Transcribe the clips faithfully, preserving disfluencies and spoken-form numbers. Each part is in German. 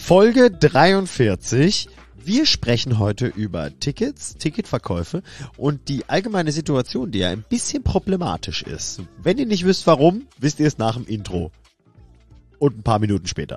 Folge dreiundvierzig. Wir sprechen heute über Tickets, Ticketverkäufe und die allgemeine Situation, die ja ein bisschen problematisch ist. Wenn ihr nicht wisst warum, wisst ihr es nach dem Intro. Und ein paar Minuten später.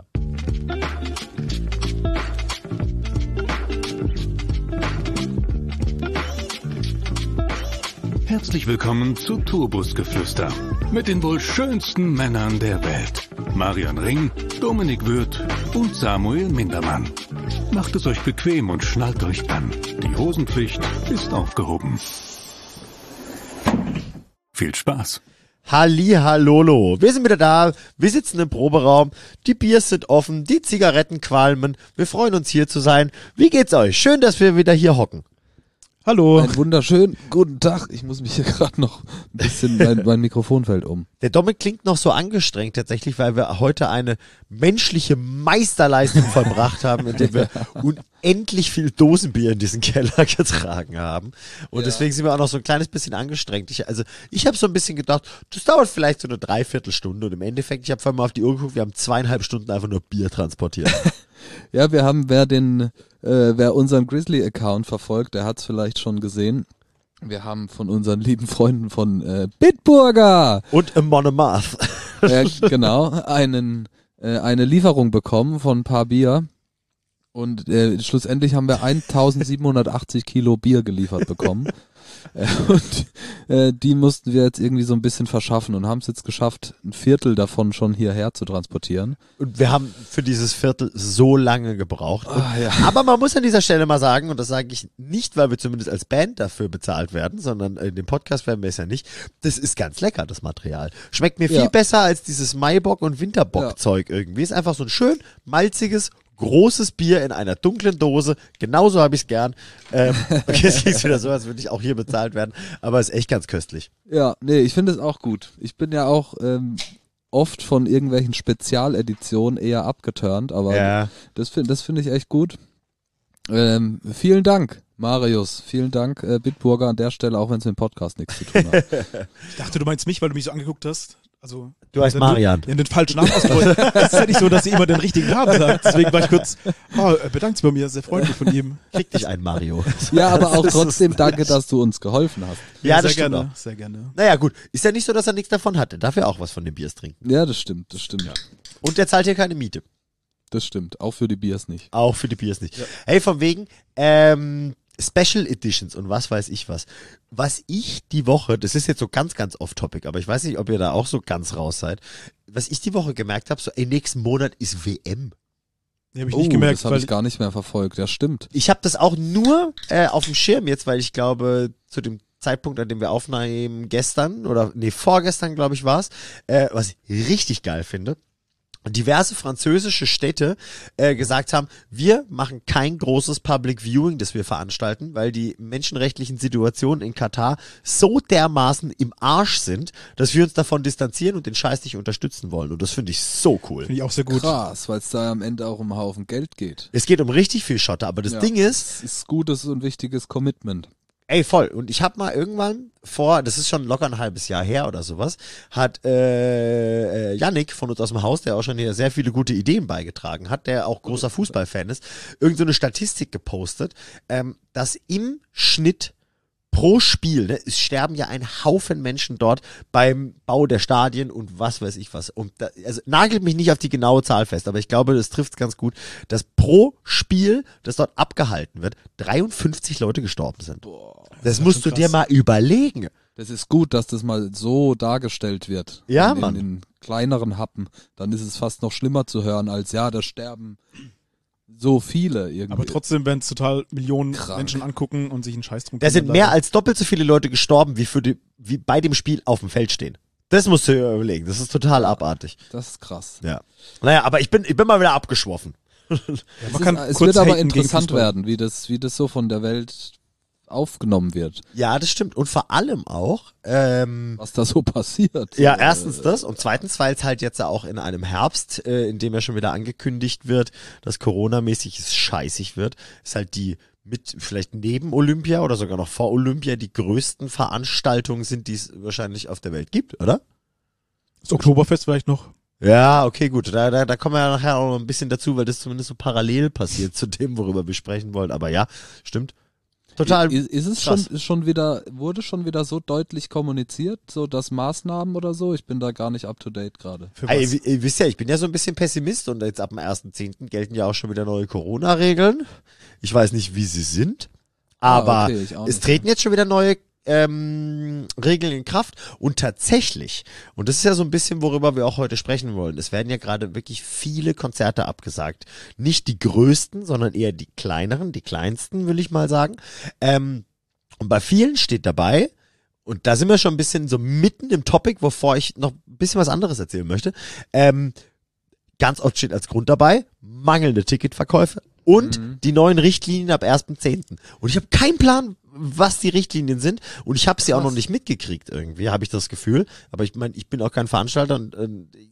Herzlich willkommen zu Tourbusgeflüster mit den wohl schönsten Männern der Welt. Marian Ring, Dominik Würth und Samuel Mindermann. Macht es euch bequem und schnallt euch an. Die Hosenpflicht ist aufgehoben. Viel Spaß. Hallihallolo, wir sind wieder da, wir sitzen im Proberaum, die Biers sind offen, die Zigaretten qualmen, wir freuen uns hier zu sein. Wie geht's euch? Schön, dass wir wieder hier hocken. Hallo. Einen wunderschönen guten Tag. Ich muss mich hier gerade noch ein bisschen, mein, mein Mikrofon fällt um. Der Dominik klingt noch so angestrengt tatsächlich, weil wir heute eine menschliche Meisterleistung vollbracht haben, indem wir unendlich viel Dosenbier in diesen Keller getragen haben. Und ja. Deswegen sind wir auch noch so ein kleines bisschen angestrengt. Ich, also ich habe so ein bisschen gedacht, das dauert vielleicht so eine Dreiviertelstunde. Und im Endeffekt, ich habe vorhin mal auf die Uhr geguckt, wir haben zweieinhalb Stunden einfach nur Bier transportiert. Ja, wir haben, wer den, äh, wer unseren Grizzly-Account verfolgt, der hat's vielleicht schon gesehen. Wir haben von unseren lieben Freunden von äh, Bitburger und A Monomath äh, genau einen äh, eine Lieferung bekommen von ein paar Bier und äh, schlussendlich haben wir eintausendsiebenhundertachtzig Kilo Bier geliefert bekommen. Und äh, die mussten wir jetzt irgendwie so ein bisschen verschaffen und haben es jetzt geschafft, ein Viertel davon schon hierher zu transportieren. Und wir haben für dieses Viertel so lange gebraucht. Und, ah, ja. Aber man muss an dieser Stelle mal sagen, und das sage ich nicht, weil wir zumindest als Band dafür bezahlt werden, sondern in dem Podcast werden wir es ja nicht, das ist ganz lecker, das Material. Schmeckt mir viel ja. besser als dieses Maibock- und Winterbock-Zeug ja. irgendwie. Ist einfach so ein schön malziges, großes Bier in einer dunklen Dose. Genauso habe ich es gern. Ähm, okay, jetzt klingt es wieder so, als würde ich auch hier bezahlt werden. Aber ist echt ganz köstlich. Ja, nee, ich finde es auch gut. Ich bin ja auch ähm, oft von irgendwelchen Spezialeditionen eher abgeturnt, aber ja. das finde das finde ich echt gut. Ähm, vielen Dank, Marius. Vielen Dank, äh, Bitburger, an der Stelle, auch wenn es mit dem Podcast nichts zu tun hat. Ich dachte, du meinst mich, weil du mich so angeguckt hast. Also, du heißt Marian. Ja, den falschen Namen ausgeholt. Es ist ja nicht so, dass sie immer den richtigen Namen sagt. Deswegen war ich kurz, oh, er bedankt sich bei mir, sehr freundlich von ihm. Krieg dich ein, Mario. Ja, aber auch trotzdem danke, dass du uns geholfen hast. Ja, ja das sehr stimmt gerne, auch. sehr gerne. Naja, gut. Ist ja nicht so, dass er nichts davon hatte. Darf er auch was von den Biers trinken. Ja, das stimmt, das stimmt. Ja. Und der zahlt hier keine Miete. Das stimmt, auch für die Biers nicht. Auch für die Biers nicht. Ja. Hey, von wegen, ähm, Special Editions und was weiß ich was. Was ich die Woche, das ist jetzt so ganz, ganz off-topic, aber ich weiß nicht, ob ihr da auch so ganz raus seid. Was ich die Woche gemerkt habe, so, ey, nächsten Monat ist W M. Die habe ich oh, nicht gemerkt. das habe ich gar nicht mehr verfolgt, ja stimmt. Ich habe das auch nur äh, auf dem Schirm jetzt, weil ich glaube, zu dem Zeitpunkt, an dem wir aufnehmen, gestern oder nee, vorgestern, glaube ich, war es, äh, was ich richtig geil finde, diverse französische Städte äh, gesagt haben, wir machen kein großes Public Viewing, das wir veranstalten, weil die menschenrechtlichen Situationen in Katar so dermaßen im Arsch sind, dass wir uns davon distanzieren und den Scheiß nicht unterstützen wollen. Und das finde ich so cool. Finde ich auch sehr gut. Krass, weil es da am Ende auch um einen Haufen Geld geht. Es geht um richtig viel Schotter, aber das ja, Ding ist... Es ist gutes und wichtiges Commitment. Ey, voll. Und ich habe mal irgendwann vor, das ist schon locker ein halbes Jahr her oder sowas, hat äh, äh, Yannick von uns aus dem Haus, der auch schon hier sehr viele gute Ideen beigetragen hat, der auch großer Fußballfan ist, irgend so eine Statistik gepostet, ähm, dass im Schnitt pro Spiel, ne, es sterben ja ein Haufen Menschen dort beim Bau der Stadien und was weiß ich was. Und da, also nagelt mich nicht auf die genaue Zahl fest, aber ich glaube, das trifft es ganz gut, dass pro Spiel, das dort abgehalten wird, dreiundfünfzig Leute gestorben sind. Boah, das, das musst du dir mal überlegen. Das ist gut, dass das mal so dargestellt wird. Ja, in, Mann. In den kleineren Happen. Dann ist es fast noch schlimmer zu hören, als ja, da sterben so viele irgendwie. Aber trotzdem werden es total Millionen Krank. Menschen angucken und sich einen Scheiß drum Da sind mehr als doppelt so viele Leute gestorben, wie, für die, wie bei dem Spiel auf dem Feld stehen. Das musst du dir überlegen. Das ist total abartig. Das ist krass. Ja. Naja, aber ich bin, ich bin mal wieder abgeschwoffen. Ja, Es, man kann ist, es kurz wird aber haten gegen interessant Fußball. werden, wie das, wie das so von der Welt aufgenommen wird, Ja, das stimmt. Und vor allem auch, ähm, was da so passiert. ja, Äh, erstens das und zweitens, weil es halt jetzt auch in einem Herbst, äh, in dem ja schon wieder angekündigt wird, dass Corona-mäßig es scheißig wird, ist halt die mit vielleicht neben Olympia oder sogar noch vor Olympia die größten Veranstaltungen sind, die es wahrscheinlich auf der Welt gibt, oder? Das Oktoberfest vielleicht noch. Ja, okay, gut. Da, da, da kommen wir ja nachher auch noch ein bisschen dazu, weil das zumindest so parallel passiert zu dem, worüber wir sprechen wollen. Aber ja, stimmt. Total. Ist, ist es schon, ist schon wieder, wurde schon wieder so deutlich kommuniziert, so dass Maßnahmen oder so? Ich bin da gar nicht up to date gerade. Ey, ihr, ihr wisst ja, ich bin ja so ein bisschen Pessimist und jetzt ab dem ersten zehnten gelten ja auch schon wieder neue Corona-Regeln. Ich weiß nicht, wie sie sind, aber Ah, okay, ich auch es nicht. treten jetzt schon wieder neue ähm, Regeln in Kraft und tatsächlich, und das ist ja so ein bisschen, worüber wir auch heute sprechen wollen, es werden ja gerade wirklich viele Konzerte abgesagt. Nicht die größten, sondern eher die kleineren, die kleinsten, will ich mal sagen. Ähm, und bei vielen steht dabei, und da sind wir schon ein bisschen so mitten im Topic, wovor ich noch ein bisschen was anderes erzählen möchte, ähm, ganz oft steht als Grund dabei, mangelnde Ticketverkäufe und Mhm. die neuen Richtlinien ab ersten zehnten Und ich habe keinen Plan, was die Richtlinien sind und ich habe sie auch Krass. noch nicht mitgekriegt irgendwie, habe ich das Gefühl. Aber ich meine, ich bin auch kein Veranstalter und äh,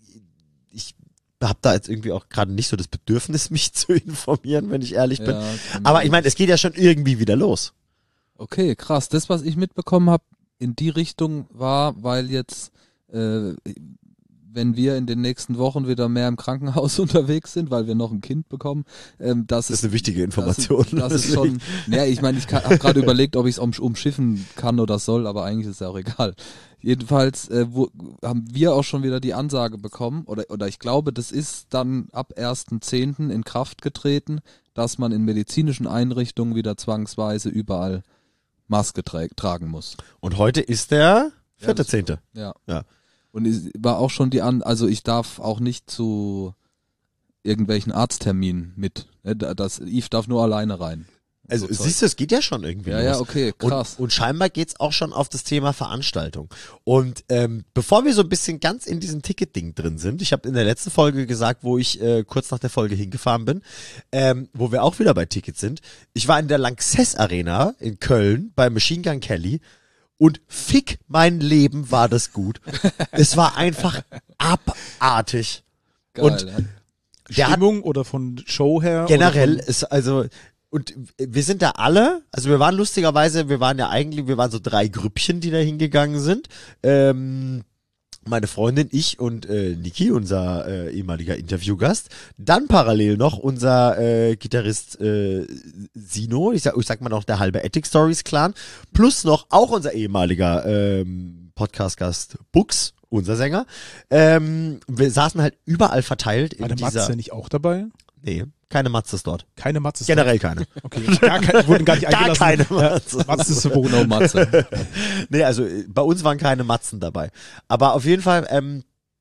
ich habe da jetzt irgendwie auch gerade nicht so das Bedürfnis, mich zu informieren, wenn ich ehrlich bin. Ja, Aber ich meine, es geht ja schon irgendwie wieder los. Okay, krass. Das, was ich mitbekommen habe, in die Richtung war, weil jetzt, äh, wenn wir in den nächsten Wochen wieder mehr im Krankenhaus unterwegs sind, weil wir noch ein Kind bekommen, ähm, dass Das ist es eine wichtige Information. Das, das ist schon, naja, ich meine, ich habe gerade überlegt, ob ich es um, umschiffen kann oder soll, aber eigentlich ist es ja auch egal. Jedenfalls äh, wo, haben wir auch schon wieder die Ansage bekommen, oder, oder ich glaube, das ist dann ab ersten zehnten in Kraft getreten, dass man in medizinischen Einrichtungen wieder zwangsweise überall Maske tra tragen muss. Und heute ist der vierte das- zehnte Ja. Ja. Und es war auch schon die An, also ich darf auch nicht zu irgendwelchen Arztterminen mit. Ne? Das, Yves darf nur alleine rein. Also So Zeug. siehst du, es geht ja schon irgendwie Ja, los. ja, okay, krass. Und, und scheinbar geht's auch schon auf das Thema Veranstaltung. Und ähm, bevor wir so ein bisschen ganz in diesem Ticket-Ding drin sind, ich habe in der letzten Folge gesagt, wo ich äh, kurz nach der Folge hingefahren bin, ähm, wo wir auch wieder bei Tickets sind, ich war in der Lanxess Arena in Köln bei Machine Gun Kelly und fick mein Leben war das gut. Es war einfach abartig. Geil, und ja. Der hat Stimmung oder von Show her? generell Oder von, ist also und wir sind da alle, also wir waren lustigerweise, wir waren ja eigentlich, wir waren so drei Grüppchen, die da hingegangen sind. Ähm, meine Freundin, ich und äh, Niki, unser äh, ehemaliger Interviewgast. Dann parallel noch unser äh, Gitarrist äh, Sino, ich sag, ich sag mal noch der halbe Attic Stories Clan, plus noch auch unser ehemaliger ähm, Podcast-Gast Bux, unser Sänger. Ähm, wir saßen halt überall verteilt in war der dieser... Matze nicht auch dabei? Nee, keine Matzes dort. Keine Matze. Generell keine. Okay, gar keine, wurden gar nicht Gar eingelassen. keine Ja, Matzes. Matze ist so No Matze. Nee, also äh, bei uns waren keine Matzen dabei. Aber auf jeden Fall, ähm,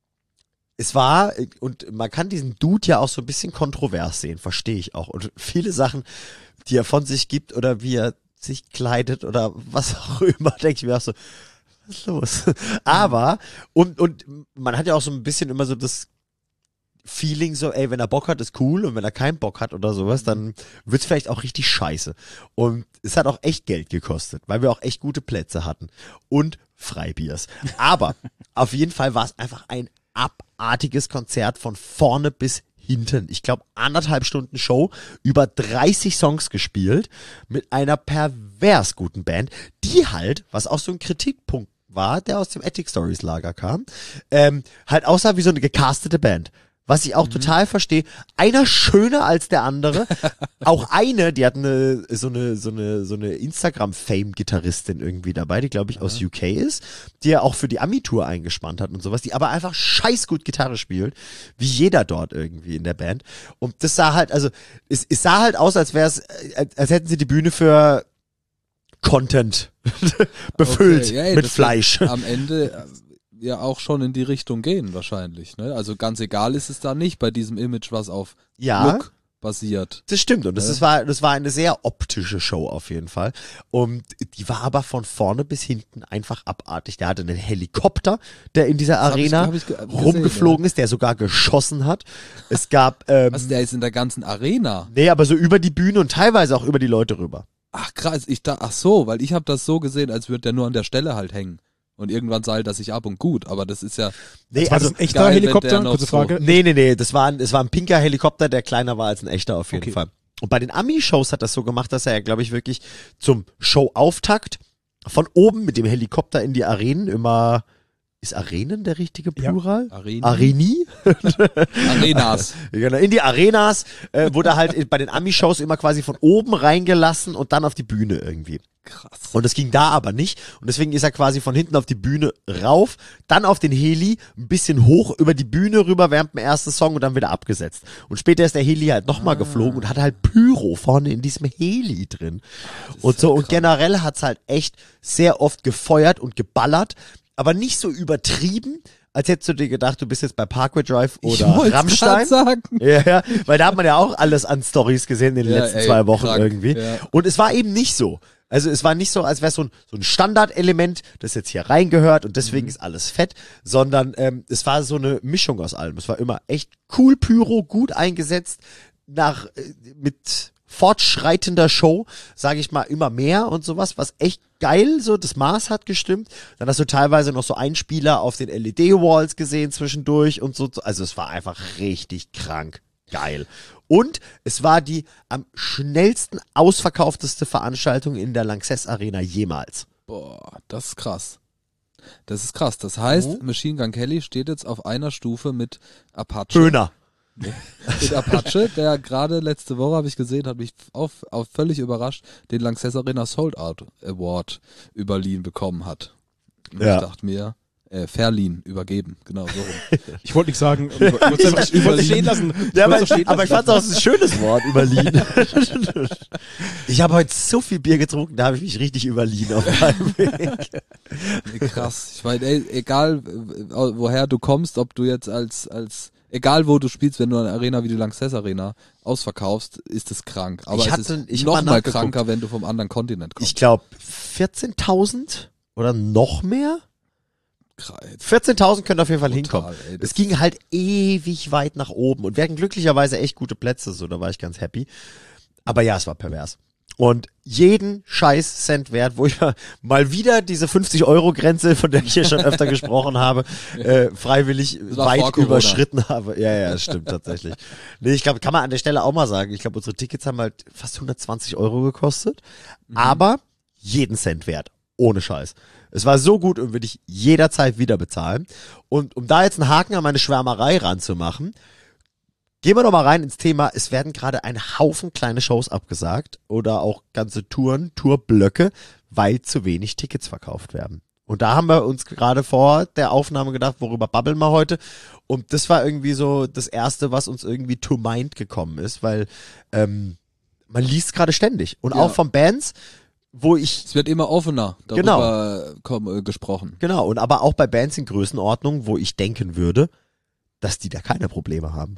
es war, äh, und man kann diesen Dude ja auch so ein bisschen kontrovers sehen, verstehe ich auch. Und viele Sachen, die er von sich gibt oder wie er sich kleidet oder was auch immer, denke ich mir auch so, was ist los? Aber, und, und man hat ja auch so ein bisschen immer so das Feeling so, ey, wenn er Bock hat, ist cool und wenn er keinen Bock hat oder sowas, dann wird's vielleicht auch richtig scheiße. Und es hat auch echt Geld gekostet, weil wir auch echt gute Plätze hatten und Freibiers. Aber auf jeden Fall war es einfach ein abartiges Konzert von vorne bis hinten. Ich glaube, anderthalb Stunden Show, über dreißig Songs gespielt, mit einer pervers guten Band, die halt, was auch so ein Kritikpunkt war, der aus dem Attic Stories Lager kam, ähm, halt aussah wie so eine gecastete Band. Was ich auch mhm. total verstehe. Einer schöner als der andere. Auch eine, die hat eine, so eine, so eine, so eine Instagram-Fame-Gitarristin irgendwie dabei, die glaube ich aus U K ist, die ja auch für die Ami-Tour eingespannt hat und sowas, die aber einfach scheiß gut Gitarre spielt, wie jeder dort irgendwie in der Band. Und das sah halt, also, es, es sah halt aus, als wäre es, als hätten sie die Bühne für Content befüllt Okay, ja, ey, mit das Fleisch. wird am Ende äh, ja auch schon in die Richtung gehen wahrscheinlich. Ne? Also ganz egal ist es da nicht bei diesem Image, was auf Ja. Look basiert. Das stimmt und das, Ja. ist, war, das war eine sehr optische Show auf jeden Fall. Und die war aber von vorne bis hinten einfach abartig. Der hatte einen Helikopter, der in dieser Das hab ich- Arena hab ich ge- gesehen, rumgeflogen ist, der sogar geschossen hat. Es gab, ähm, Was, der ist in der ganzen Arena? nee, aber so über die Bühne und teilweise auch über die Leute rüber. Ach krass, ich da, ach so, weil ich habe das so gesehen, als würde der nur an der Stelle halt hängen. Und irgendwann seilt er sich ab und gut, aber das ist ja, Nee, War also, das ein echter geil, wenn Helikopter? der noch Kurze so- Frage. nee, nee, nee, das war ein, das war ein pinker Helikopter, der kleiner war als ein echter auf jeden Okay. Fall. Und bei den Ami-Shows hat das so gemacht, dass er ja, glaube ich, wirklich zum Show-Auftakt von oben mit dem Helikopter in die Arenen immer ist Arenen der richtige Plural? Areni. Areni? Arenas. Genau, in die Arenas, äh, wurde halt bei den Ami-Shows immer quasi von oben reingelassen und dann auf die Bühne irgendwie. Krass. Und das ging da aber nicht. Und deswegen ist er quasi von hinten auf die Bühne rauf, dann auf den Heli, ein bisschen hoch über die Bühne rüber während dem ersten Song und dann wieder abgesetzt. Und später ist der Heli halt nochmal ah. geflogen und hat halt Pyro vorne in diesem Heli drin. Und so, und generell hat's halt echt sehr oft gefeuert und geballert, aber nicht so übertrieben, als hättest du dir gedacht, du bist jetzt bei Parkway Drive oder Rammstein. Sagen. Ja, ja, weil da hat man ja auch alles an Stories gesehen in den ja, letzten ey, zwei Wochen krank, irgendwie. Ja. Und es war eben nicht so. Also es war nicht so, als wäre es so ein, so ein Standardelement, das jetzt hier reingehört und deswegen mhm. ist alles fett, sondern ähm, es war so eine Mischung aus allem. Es war immer echt cool Pyro, gut eingesetzt, nach äh, mit fortschreitender Show, sage ich mal, immer mehr und sowas, was echt geil, so das Maß hat gestimmt. Dann hast du teilweise noch so Einspieler auf den L E D-Walls gesehen zwischendurch und so. Also es war einfach richtig krank geil. Und es war die am schnellsten ausverkaufteste Veranstaltung in der Lanxess Arena jemals. Boah, das ist krass. Das ist krass. Das heißt, Oh. Machine Gun Kelly steht jetzt auf einer Stufe mit Apache. Höhner. Mit Apache, der gerade letzte Woche, habe ich gesehen, hat mich auf, auf völlig überrascht, den Lanxess Arena Sold Out Award überliehen bekommen hat. Und Ja. ich dachte mir, äh, verliehen, übergeben, genau so rum. Ich wollte nichts sagen. Ich wollte es einfach- ich wollte es stehen lassen. Ich Ja, aber, wollte es stehen aber ich lassen. fand es auch ein schönes Wort, überliehen. Ich habe heute so viel Bier getrunken, da habe ich mich richtig überliehen auf meinem Weg. Krass. Ich meine, ey, egal äh, woher du kommst, ob du jetzt als, als egal wo du spielst, wenn du eine Arena wie die Lanxess Arena ausverkaufst, ist es krank. Aber Ich es hatte- ist ich hab noch mal mal nachgeguckt. kranker, wenn du vom anderen Kontinent kommst. Ich glaube vierzehntausend oder noch mehr? Krass. vierzehntausend können auf jeden Fall Brutal, hinkommen. ey, das Es ging halt ewig weit nach oben und wir hatten glücklicherweise echt gute Plätze, so da war ich ganz happy. Aber ja, es war pervers. Und jeden scheiß Cent wert, wo ich mal wieder diese fünfzig-Euro-Grenze, von der ich hier schon öfter gesprochen habe, äh, freiwillig war vor weit Corona. überschritten habe. Ja, ja, das stimmt tatsächlich. Nee, ich glaube, kann man an der Stelle auch mal sagen, ich glaube, unsere Tickets haben halt fast hundertzwanzig Euro gekostet, Mhm. aber jeden Cent wert. Ohne Scheiß. Es war so gut und würde ich jederzeit wieder bezahlen. Und um da jetzt einen Haken an meine Schwärmerei ranzumachen, gehen wir doch mal rein ins Thema. Es werden gerade ein Haufen kleine Shows abgesagt oder auch ganze Touren, Tourblöcke, weil zu wenig Tickets verkauft werden. Und da haben wir uns gerade vor der Aufnahme gedacht, worüber babbeln wir heute? Und das war irgendwie so das Erste, was uns irgendwie to mind gekommen ist, weil ähm, man liest gerade ständig. Und Ja. auch von Bands, wo ich Es wird immer offener darüber komm, äh, gesprochen. Genau, und aber auch bei Bands in Größenordnung, wo ich denken würde, dass die da keine Probleme haben.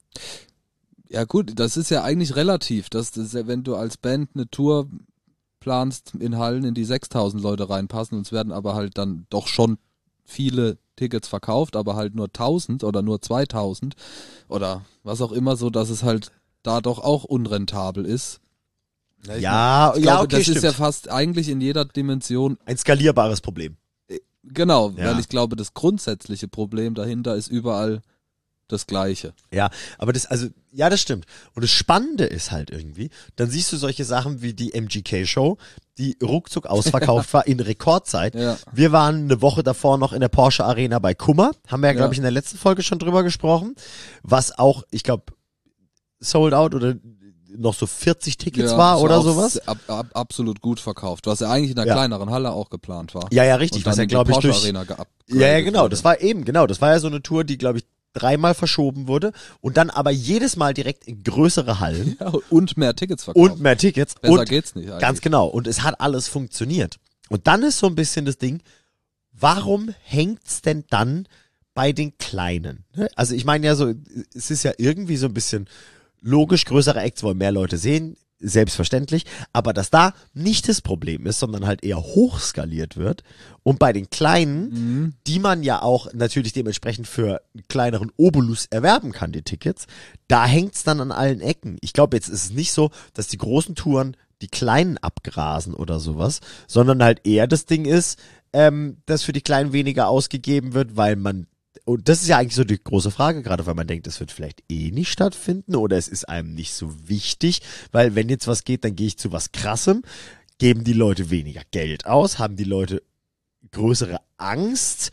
Ja gut, das ist ja eigentlich relativ. Das, das ist ja, wenn du als Band eine Tour planst in Hallen, in die sechstausend Leute reinpassen und es werden aber halt dann doch schon viele Tickets verkauft, aber halt nur tausend oder nur zweitausend oder was auch immer, so dass es halt da doch auch unrentabel ist. Ja, ich Ja, Ich ja, glaube, okay, das stimmt. ist ja fast eigentlich in jeder Dimension, Ein skalierbares Problem. genau, Ja. weil ich glaube, das grundsätzliche Problem dahinter ist überall das Gleiche. Ja, aber das, also, ja, das stimmt. Und das Spannende ist halt irgendwie, dann siehst du solche Sachen wie die M G K-Show, die ruckzuck ausverkauft war in Rekordzeit. Ja. Wir waren eine Woche davor noch in der Porsche Arena bei Kummer, haben wir ja, glaube Ja. ich, in der letzten Folge schon drüber gesprochen, was auch, ich glaube, sold out oder noch so vierzig Tickets Ja, war das oder auch sowas. Ab, ab, absolut gut verkauft, was ja eigentlich in einer Ja. kleineren Halle auch geplant war. Ja, ja, richtig, Und dann was ja, in die glaube ich, Porsche durch, Arena geupgradet ja, ja, genau, wurde. das war eben, genau, das war ja so eine Tour, die, glaube ich, dreimal verschoben wurde und dann aber jedes Mal direkt in größere Hallen Ja, und mehr Tickets verkauft. und mehr Tickets Besser und geht's nicht eigentlich. ganz genau, und es hat alles funktioniert. Und dann ist so ein bisschen das Ding, warum hängt's denn dann bei den Kleinen? Ne? Also ich meine ja so, es ist ja irgendwie so ein bisschen logisch, größere Acts wollen mehr Leute sehen, selbstverständlich, aber dass da nicht das Problem ist, sondern halt eher hochskaliert wird und bei den Kleinen, Mhm. die man ja auch natürlich dementsprechend für einen kleineren Obolus erwerben kann, die Tickets, da hängt's dann an allen Ecken. Ich glaube, jetzt ist es nicht so, dass die großen Touren die Kleinen abgrasen oder sowas, sondern halt eher das Ding ist, ähm, dass für die Kleinen weniger ausgegeben wird, weil man, und das ist ja eigentlich so die große Frage, gerade weil man denkt, es wird vielleicht eh nicht stattfinden oder es ist einem nicht so wichtig, weil wenn jetzt was geht, dann gehe ich zu was Krassem. Geben die Leute weniger Geld aus? Haben die Leute größere Angst?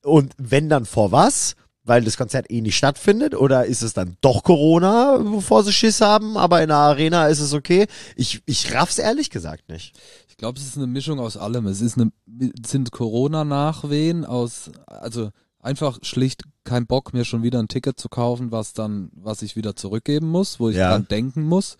Und wenn dann vor was? Weil das Konzert eh nicht stattfindet? Oder ist es dann doch Corona, bevor sie Schiss haben, aber in der Arena ist es okay? Ich, ich raff's ehrlich gesagt nicht. Ich glaube, es ist eine Mischung aus allem. Es ist eine, sind Corona-Nachwehen aus, also einfach schlicht kein Bock, mir schon wieder ein Ticket zu kaufen, was dann, was ich wieder zurückgeben muss, wo ich Ja. dran denken muss.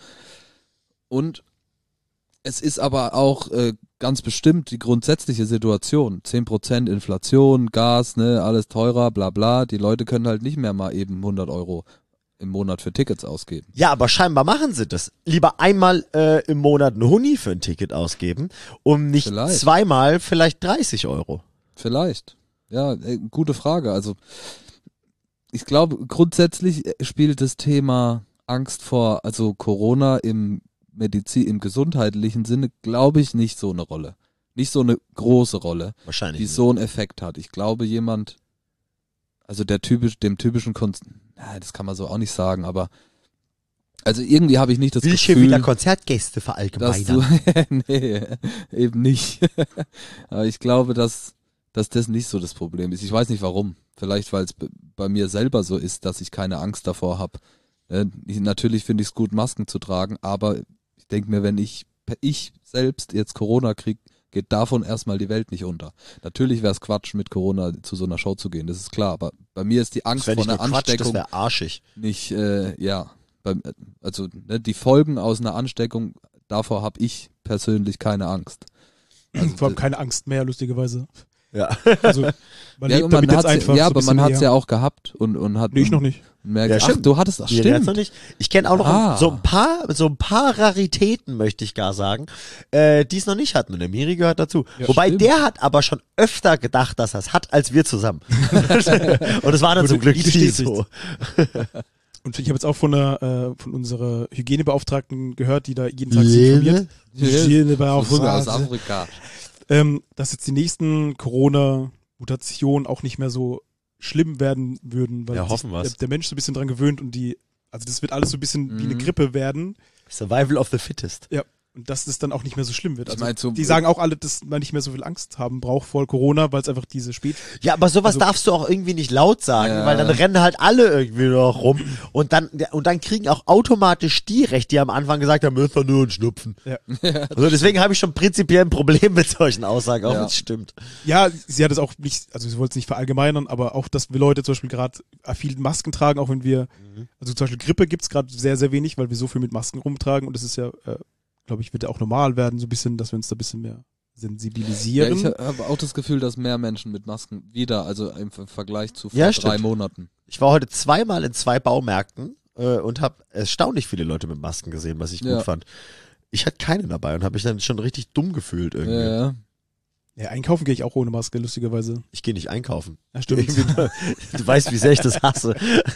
Und es ist aber auch äh, ganz bestimmt die grundsätzliche Situation. zehn Prozent Inflation, Gas, ne, alles teurer, bla bla. Die Leute können halt nicht mehr mal eben hundert Euro im Monat für Tickets ausgeben. Ja, aber scheinbar machen sie das. Lieber einmal äh, im Monat ein Huni für ein Ticket ausgeben, um nicht Vielleicht. zweimal vielleicht dreißig Euro. Vielleicht. Ja, äh, gute Frage. Also ich glaube, grundsätzlich spielt das Thema Angst vor, also Corona im Medizin, im gesundheitlichen Sinne, glaube ich, nicht so eine Rolle. Nicht so eine große Rolle, Wahrscheinlich. die nicht. so einen Effekt hat. Ich glaube, jemand, also der typisch, dem typischen Kunst, na, das kann man so auch nicht sagen, aber also irgendwie habe ich nicht das Will ich hier Gefühl, wieder Konzertgäste dass verallgemeinern? du, nee, eben nicht. Aber ich glaube, dass, dass das nicht so das Problem ist. Ich weiß nicht warum. Vielleicht, weil es b- bei mir selber so ist, dass ich keine Angst davor habe. Äh, ich, natürlich finde ich es gut, Masken zu tragen, aber ich denke mir, wenn ich, ich selbst jetzt Corona kriege, geht davon erstmal die Welt nicht unter. Natürlich wäre es Quatsch, mit Corona zu so einer Show zu gehen, das ist klar, aber bei mir ist die Angst Das wäre vor nicht einer nur Quatsch, das Ansteckung wäre arschig. nicht, äh, ja, beim, also ne, die Folgen aus einer Ansteckung, davor habe ich persönlich keine Angst. Also, Vor allem keine Angst mehr, lustigerweise. Ja. Also, man ja, lebt man damit jetzt hat's, einfach ja so ein aber man bisschen hat es eher. ja auch gehabt und, und hat Nee, ich noch nicht. merkt, Ja, ach, stimmt. du hattest, ach, Ihr lernt's noch stimmt. nicht. Ich kenne auch noch Ah. so ein paar, so ein paar Raritäten, möchte ich gar sagen, äh, die es noch nicht hatten. Und der Miri gehört dazu. Ja, Wobei stimmt. der hat aber schon öfter gedacht, dass er es hat, als wir zusammen. Und es war dann Wurde zum Glück nie nie bestätigt. so. Und ich habe jetzt auch von einer, äh, von unserer Hygienebeauftragten gehört, die da jeden Tag sich informiert. Rüber aus Hygienebeauftragte. Afrika. Ähm, dass jetzt die nächsten Corona-Mutationen auch nicht mehr so schlimm werden würden, weil Ja, sich hoffen wir's. der, der Mensch so ein bisschen dran gewöhnt und die, also das wird alles so ein bisschen wie eine Mhm. Grippe werden. Survival of the fittest. Ja. Und dass das dann auch nicht mehr so schlimm wird. Ich Also mein, so- die sagen auch alle, dass man nicht mehr so viel Angst haben braucht vor Corona, weil es einfach diese spät. Ja, aber sowas Also- darfst du auch irgendwie nicht laut sagen, Ja. weil dann rennen halt alle irgendwie noch rum und dann und dann kriegen auch automatisch die recht, die am Anfang gesagt haben, ist doch nur ein Schnupfen. Ja. Also deswegen habe ich schon prinzipiell ein Problem mit solchen Aussagen, auch Ja. wenn es stimmt. Ja, sie hat es auch nicht, also sie wollte es nicht verallgemeinern, aber auch, dass wir Leute zum Beispiel gerade viel Masken tragen, auch wenn wir, also zum Beispiel Grippe gibt's gerade sehr, sehr wenig, weil wir so viel mit Masken rumtragen und das ist ja, äh, glaube ich, wird ja auch normal werden, so ein bisschen, dass wir uns da ein bisschen mehr Ja, sensibilisieren. ich habe auch das Gefühl, dass mehr Menschen mit Masken wieder, also im Ver- Vergleich zu vor Ja, drei stimmt. Monaten. Ich war heute zweimal in zwei Baumärkten äh, und habe erstaunlich viele Leute mit Masken gesehen, was ich Ja. gut fand. Ich hatte keine dabei und habe mich dann schon richtig dumm gefühlt irgendwie. Ja. Ja, einkaufen gehe ich auch ohne Maske, lustigerweise. Ich gehe nicht einkaufen. Ja, stimmt. Irgendwie- Du weißt, wie sehr ich das hasse.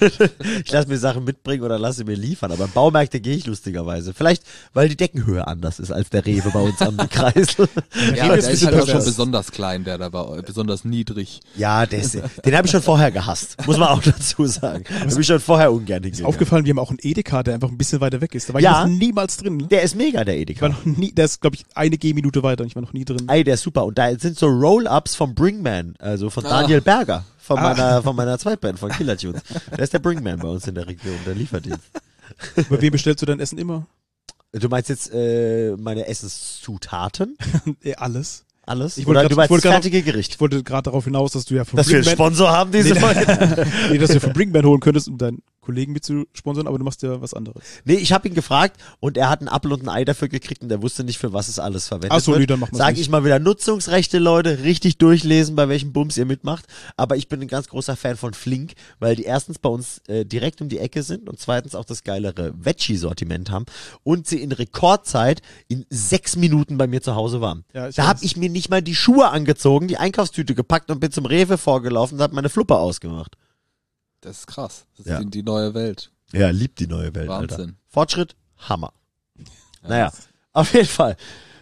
Ich lasse mir Sachen mitbringen oder lasse mir liefern, aber in Baumärkte gehe ich lustigerweise. Vielleicht, weil die Deckenhöhe anders ist als der Rewe bei uns am Kreisel. Ja, Rewe ist der ein ist halt bisschen auch schon pervers. besonders klein, der da war, besonders niedrig. Ja, der ist, den habe ich schon vorher gehasst, muss man auch dazu sagen. Da bin ich schon vorher ungern Ist hingegangen. aufgefallen, wir haben auch einen Edeka, der einfach ein bisschen weiter weg ist. Da war Ja. ich noch niemals drin. Ne? Der ist mega, der Ich Edeka. war noch nie, der ist, glaube ich, eine Gehminute weiter und ich war noch nie drin. Ey, der ist super. Und da sind so Roll-Ups vom Bringman, also von Ah. Daniel Berger, von Ah. meiner, von meiner Zweitband, von Killer Tunes. Der ist der Bringman bei uns in der Region, der Lieferdienst. Bei wem bestellst du dein Essen immer? Du meinst jetzt äh, meine Essenszutaten? Eh, alles. Alles? Ich wollte Oder grad- du meinst ich wollte das grad- fertige Gericht? Ich wollte gerade darauf hinaus, dass du ja von Dass wir einen Bringman, Sponsor haben, diese Nee, Folge. nee, dass du von Bringman holen könntest, um deinen Kollegen mit zu sponsern, aber du machst ja was anderes. Nee, ich habe ihn gefragt und er hat einen Apfel und ein Ei dafür gekriegt und er wusste nicht, für was es alles verwendet Ach so, wird. nee, dann machen wir's Sag nicht. ich mal wieder, Nutzungsrechte, Leute, richtig durchlesen, bei welchem Bums ihr mitmacht. Aber ich bin ein ganz großer Fan von Flink, weil die erstens bei uns äh, direkt um die Ecke sind und zweitens auch das geilere Veggie-Sortiment haben und sie in Rekordzeit in sechs Minuten bei mir zu Hause waren. Ja, ich da weiß. habe ich mir nicht mal die Schuhe angezogen, die Einkaufstüte gepackt und bin zum Rewe vorgelaufen und habe meine Fluppe ausgemacht. Das ist krass. Das Ja. ist die, die neue Welt. Ja, liebt die neue Welt, Alter. Wahnsinn. Fortschritt, Hammer. Naja, auf jeden Fall.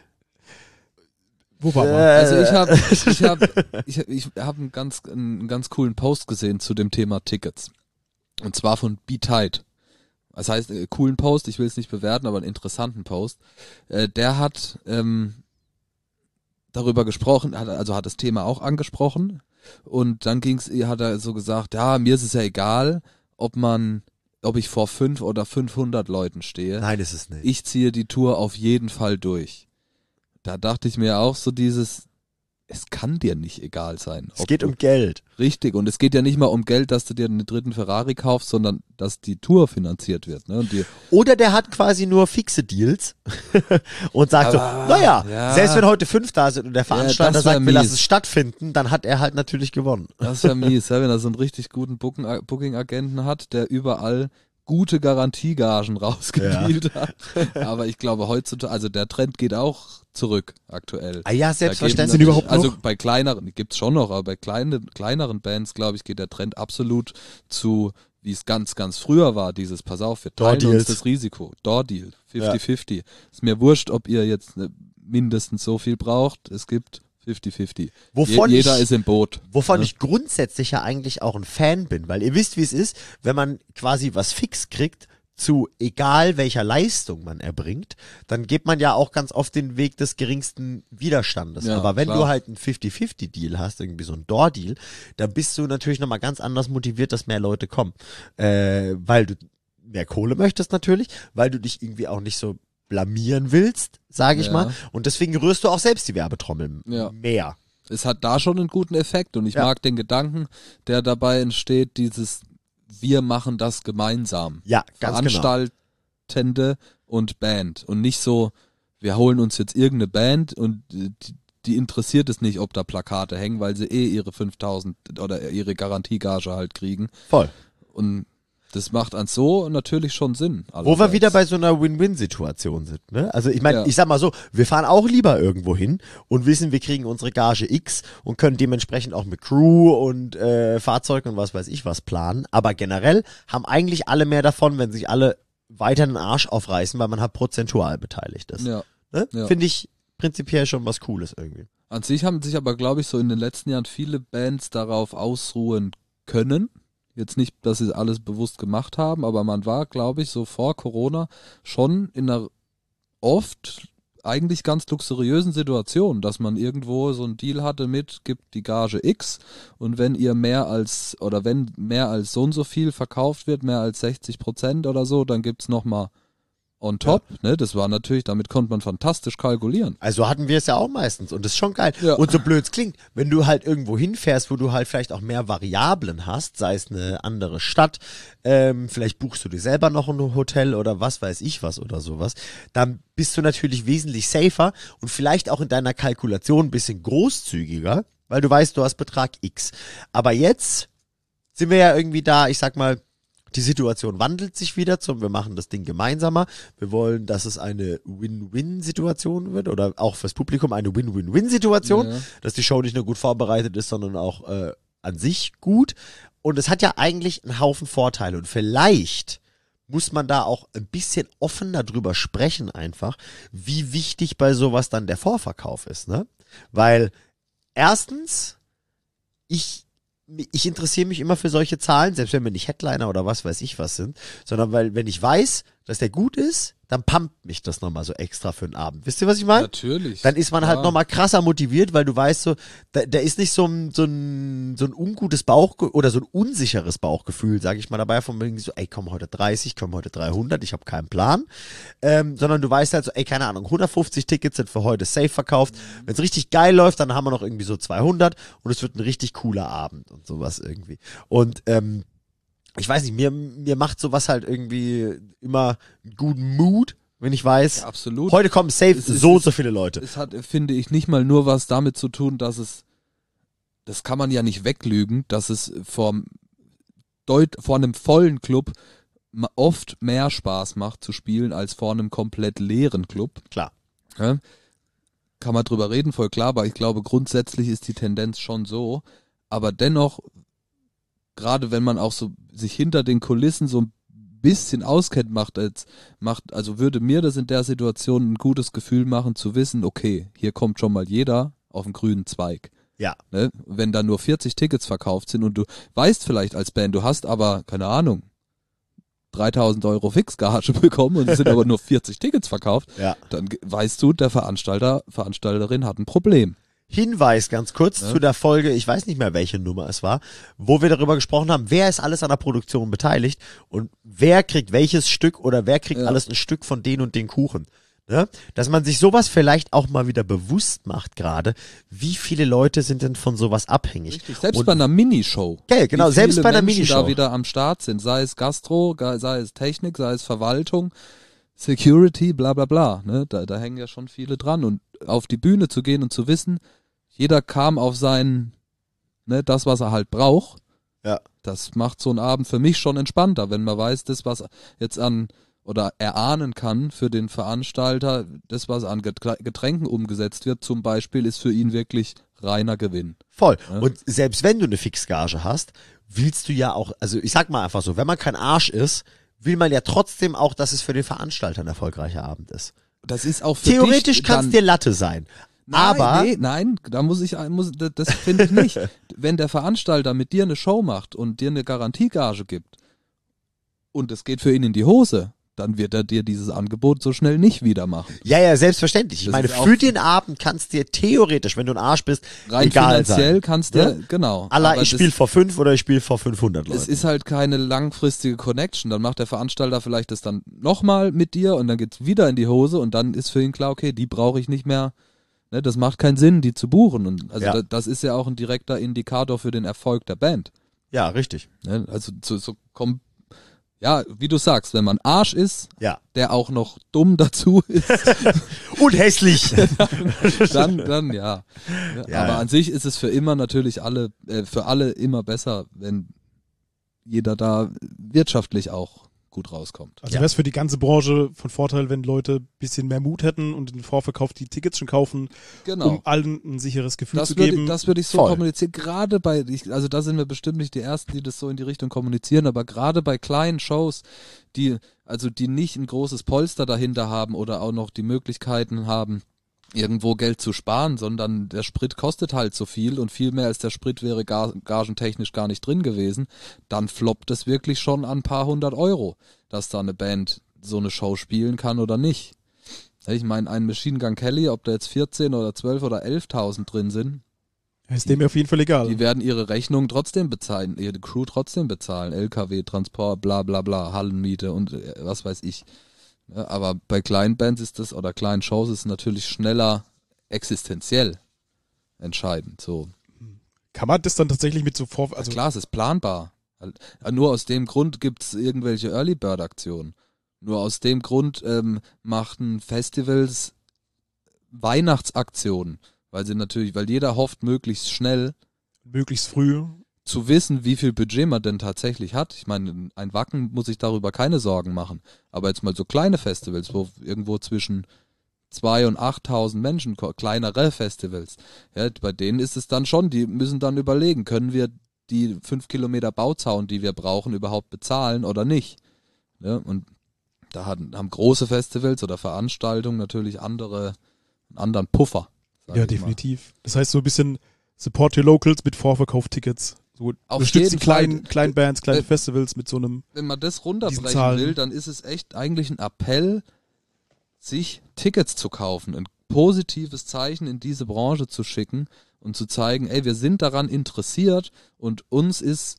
Wo war man? Also ich Äh, habe ich hab, ich, ich hab einen, ganz, einen ganz coolen Post gesehen zu dem Thema Tickets. Und zwar von Be Tight. Das heißt, äh, coolen Post, ich will es nicht bewerten, aber einen interessanten Post. Äh, der hat ähm, darüber gesprochen, hat, also hat das Thema auch angesprochen. Und dann ging's, hat er so gesagt, ja, mir ist es ja egal, ob man, ob ich vor fünf oder fünfhundert Leuten stehe. Nein, ist es nicht. Ich ziehe die Tour auf jeden Fall durch. Da dachte ich mir auch so dieses, es kann dir nicht egal sein. Es geht um Geld. Richtig, und es geht ja nicht mal um Geld, dass du dir einen dritten Ferrari kaufst, sondern dass die Tour finanziert wird. Ne? Und die, Oder der hat quasi nur fixe Deals und sagt Aber, so, naja, ja. selbst wenn heute fünf da sind und der Veranstalter das wär sagt, wir lassen mies. es stattfinden, dann hat er halt natürlich gewonnen. das ist ja mies, ja, wenn er so einen richtig guten Booking- Booking-Agenten hat, der überall gute Garantiegagen rausgespielt hat. Aber ich glaube heutzutage, also der Trend geht auch zurück aktuell. Ah ja, Da selbstverständlich. gehen Sind überhaupt Also noch? bei kleineren, gibt's schon noch, aber bei kleinen, kleineren Bands, glaube ich, geht der Trend absolut zu, wie es ganz, ganz früher war, dieses, pass auf, wir teilen Door-Deals. uns das Risiko. Door-Deal, fifty fifty. Ist mir wurscht, ob ihr jetzt ne, mindestens so viel braucht. Es gibt fifty fifty. Wovon Je, jeder ich- ist im Boot. Wovon ne? ich grundsätzlich ja eigentlich auch ein Fan bin, weil ihr wisst, wie es ist, wenn man quasi was fix kriegt, zu egal welcher Leistung man erbringt, dann geht man ja auch ganz oft den Weg des geringsten Widerstandes. Ja, Aber wenn klar. du halt einen fifty fifty Deal hast, irgendwie so ein Door-Deal, dann bist du natürlich nochmal ganz anders motiviert, dass mehr Leute kommen. Äh, weil du mehr Kohle möchtest natürlich, weil du dich irgendwie auch nicht so blamieren willst, sage ich Ja. mal. Und deswegen rührst du auch selbst die Werbetrommel Ja. mehr. Es hat da schon einen guten Effekt und ich Ja. mag den Gedanken, der dabei entsteht, dieses wir machen das gemeinsam. Ja, ganz genau. Veranstaltende und Band und nicht so, wir holen uns jetzt irgendeine Band und die, die interessiert es nicht, ob da Plakate hängen, weil sie eh ihre fünftausend oder ihre Garantiegage halt kriegen Voll. und das macht an so natürlich schon Sinn. Wo wir allerseits. wieder bei so einer Win-Win-Situation sind. Ne? Also ich meine, Ja. ich sag mal so, wir fahren auch lieber irgendwo hin und wissen, wir kriegen unsere Gage X und können dementsprechend auch mit Crew und äh, Fahrzeug und was weiß ich was planen. Aber generell haben eigentlich alle mehr davon, wenn sich alle weiter den Arsch aufreißen, weil man halt prozentual beteiligt ist. Ja. Ne? ja. Finde ich prinzipiell schon was Cooles irgendwie. An sich haben sich aber, glaube ich, so in den letzten Jahren viele Bands darauf ausruhen können. Jetzt nicht, dass sie alles bewusst gemacht haben, aber man war, glaube ich, so vor Corona schon in einer oft eigentlich ganz luxuriösen Situation, dass man irgendwo so einen Deal hatte mit, gibt die Gage X und wenn ihr mehr als, oder wenn mehr als so und so viel verkauft wird, mehr als sechzig Prozent oder so, dann gibt's nochmal on top, ne, das war natürlich, damit konnte man fantastisch kalkulieren. Also hatten wir es ja auch meistens und das ist schon geil. Ja. Und so blöd es klingt, wenn du halt irgendwo hinfährst, wo du halt vielleicht auch mehr Variablen hast, sei es eine andere Stadt, ähm, vielleicht buchst du dir selber noch ein Hotel oder was weiß ich was oder sowas, dann bist du natürlich wesentlich safer und vielleicht auch in deiner Kalkulation ein bisschen großzügiger, weil du weißt, du hast Betrag X. Aber jetzt sind wir ja irgendwie da, ich sag mal, die Situation wandelt sich wieder zum, wir machen das Ding gemeinsamer. Wir wollen, dass es eine Win-Win-Situation wird oder auch fürs Publikum eine Win-Win-Win-Situation, Ja. dass die Show nicht nur gut vorbereitet ist, sondern auch äh, an sich gut. Und es hat ja eigentlich einen Haufen Vorteile und vielleicht muss man da auch ein bisschen offener drüber sprechen einfach, wie wichtig bei sowas dann der Vorverkauf ist, ne? Weil erstens, ich ich interessiere mich immer für solche Zahlen, selbst wenn wir nicht Headliner oder was weiß ich was sind, sondern weil, wenn ich weiß, dass der gut ist, dann pumpt mich das nochmal so extra für den Abend. Wisst ihr, was ich meine? Natürlich. Dann ist man halt Ja. nochmal krasser motiviert, weil du weißt so, da, da ist nicht so ein, so ein, so ein ungutes Bauch oder so ein unsicheres Bauchgefühl, sage ich mal dabei, von wegen so, ey, komm heute dreißig, komm heute dreihundert, ich habe keinen Plan, ähm, sondern du weißt halt so, ey, keine Ahnung, hundertfünfzig Tickets sind für heute safe verkauft. Wenn es richtig geil läuft, dann haben wir noch irgendwie so zweihundert und es wird ein richtig cooler Abend und sowas irgendwie. Und ähm, ich weiß nicht, mir, mir macht sowas halt irgendwie immer einen guten Mood, wenn ich weiß, Ja, absolut. heute kommen safe Es ist- so und so viele Leute. Es hat, finde ich, nicht mal nur was damit zu tun, dass es, das kann man ja nicht weglügen, dass es vor, deut, vor einem vollen Club ma- oft mehr Spaß macht zu spielen als vor einem komplett leeren Club. Klar. Ja? Kann man drüber reden, voll klar, aber ich glaube, grundsätzlich ist die Tendenz schon so. Aber dennoch, gerade wenn man auch so sich hinter den Kulissen so ein bisschen auskennt, macht als macht, also würde mir das in der Situation ein gutes Gefühl machen, zu wissen, okay, hier kommt schon mal jeder auf den grünen Zweig. Ja. Ne? Wenn da nur vierzig Tickets verkauft sind und du weißt vielleicht als Band, du hast aber, keine Ahnung, dreitausend Euro Fixgage bekommen und es sind aber nur vierzig Tickets verkauft, Ja. dann ge- weißt du, der Veranstalter, Veranstalterin hat ein Problem. Hinweis ganz kurz Ja. zu der Folge, ich weiß nicht mehr, welche Nummer es war, wo wir darüber gesprochen haben, wer ist alles an der Produktion beteiligt und wer kriegt welches Stück oder wer kriegt Ja. alles ein Stück von den und den Kuchen. Ne? Dass man sich sowas vielleicht auch mal wieder bewusst macht gerade, wie viele Leute sind denn von sowas abhängig. Richtig. Selbst und, bei einer Minishow. Okay, genau, wie selbst viele bei einer Menschen Minishow. da wieder am Start sind, sei es Gastro, ge- sei es Technik, sei es Verwaltung, Security, bla bla bla. Ne? Da, da hängen ja schon viele dran. Und auf die Bühne zu gehen und zu wissen, jeder kam auf sein, ne, das, was er halt braucht. Ja. Das macht so einen Abend für mich schon entspannter, wenn man weiß, das, was jetzt an oder erahnen kann für den Veranstalter, das, was an Geträ- Getränken umgesetzt wird, zum Beispiel, ist für ihn wirklich reiner Gewinn. Voll. Ja. Und selbst wenn du eine Fixgage hast, willst du ja auch, also ich sag mal einfach so, wenn man kein Arsch ist, will man ja trotzdem auch, dass es für den Veranstalter ein erfolgreicher Abend ist. Das ist auch für Theoretisch dich kann es dann- dir Latte sein. Nein, aber nee, nein, da muss ich, muss, das, das finde ich nicht. Wenn der Veranstalter mit dir eine Show macht und dir eine Garantiegage gibt und es geht für ihn in die Hose, dann wird er dir dieses Angebot so schnell nicht wieder machen. ja, ja, selbstverständlich. Ich Das meine, ist auch- für den Abend kannst dir theoretisch, wenn du ein Arsch bist, Rein egal finanziell sein. kannst du, Ja? genau. Allah, Aber ich das- spiele vor fünf oder ich spiele vor fünfhundert Es Leuten. ist halt keine langfristige Connection. Dann macht der Veranstalter vielleicht das dann nochmal mit dir und dann geht's wieder in die Hose und dann ist für ihn klar, okay, die brauche ich nicht mehr. Ne, das macht keinen Sinn, die zu buchen. Und also Ja. da, das ist ja auch ein direkter Indikator für den Erfolg der Band. Ja, richtig. Ne? Also so, so kom ja, wie du sagst, wenn man Arsch ist, Ja. der auch noch dumm dazu ist, Und hässlich. dann, dann ja. Ja, Aber ja. an sich ist es für immer natürlich alle, äh, für alle immer besser, wenn jeder da wirtschaftlich auch gut rauskommt. Also Ja. wäre es für die ganze Branche von Vorteil, wenn Leute ein bisschen mehr Mut hätten und den Vorverkauf die Tickets schon kaufen, Genau. um allen ein sicheres Gefühl Das zu würde, geben. das würde ich so Voll. kommunizieren, gerade bei, ich, also da sind wir bestimmt nicht die Ersten, die das so in die Richtung kommunizieren, aber gerade bei kleinen Shows, die, also die nicht ein großes Polster dahinter haben oder auch noch die Möglichkeiten haben, irgendwo Geld zu sparen, sondern der Sprit kostet halt so viel und viel mehr als der Sprit wäre ga- gagentechnisch gar nicht drin gewesen, dann floppt es wirklich schon an ein paar hundert Euro, dass da eine Band so eine Show spielen kann oder nicht. Ich meine, ein Machine Gun Kelly, ob da jetzt vierzehn oder zwölf oder elftausend drin sind, ist dem auf jeden Fall egal. die werden ihre Rechnung trotzdem bezahlen, ihre Crew trotzdem bezahlen, L K W, Transport, bla bla bla, Hallenmiete und äh, was weiß ich. Ja, aber bei kleinen Bands ist das, oder kleinen Shows ist es natürlich schneller existenziell entscheidend. So. Kann man das dann tatsächlich mit so Vor... Also Also klar, es ist planbar. Halt, äh, Nur aus dem Grund gibt es irgendwelche Early Bird Aktionen. Nur aus dem Grund ähm, machten Festivals Weihnachtsaktionen, weil sie natürlich, weil jeder hofft, möglichst schnell möglichst früh. zu wissen, wie viel Budget man denn tatsächlich hat. Ich meine, ein Wacken muss sich darüber keine Sorgen machen. Aber jetzt mal so kleine Festivals, wo irgendwo zwischen zwei und achttausend Menschen, ko- kleinere Festivals, ja, bei denen ist es dann schon, die müssen dann überlegen, können wir die fünf Kilometer Bauzaun, die wir brauchen, überhaupt bezahlen oder nicht. Ja, und da hatten, haben große Festivals oder Veranstaltungen natürlich andere, einen anderen Puffer. sag Ja, ich mal. definitiv. Das heißt so ein bisschen Support your Locals mit Vorverkauftickets. So Auf unterstützt die jeden Fall. kleinen, kleinen Bands, kleinen Äh, Festivals mit so einem... Wenn man das diesen runterbrechen Zahlen. will, dann ist es echt eigentlich ein Appell, sich Tickets zu kaufen, ein positives Zeichen in diese Branche zu schicken und zu zeigen, ey, wir sind daran interessiert und uns ist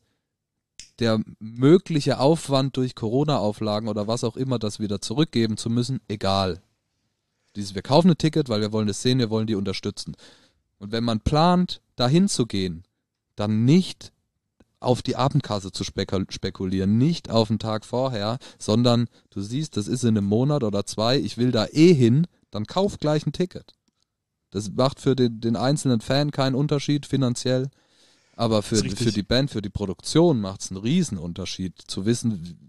der mögliche Aufwand durch Corona-Auflagen oder was auch immer, das wieder zurückgeben zu müssen, egal. Dieses, wir kaufen ein Ticket, weil wir wollen das sehen, wir wollen die unterstützen. Und wenn man plant, dahin zu gehen, dann nicht auf die Abendkasse zu spekul- spekulieren, nicht auf den Tag vorher, sondern du siehst, das ist in einem Monat oder zwei, ich will da eh hin, dann kauf gleich ein Ticket. Das macht für den, den einzelnen Fan keinen Unterschied finanziell, aber für, Das ist richtig. für die Band, für die Produktion macht es einen Riesenunterschied, zu wissen,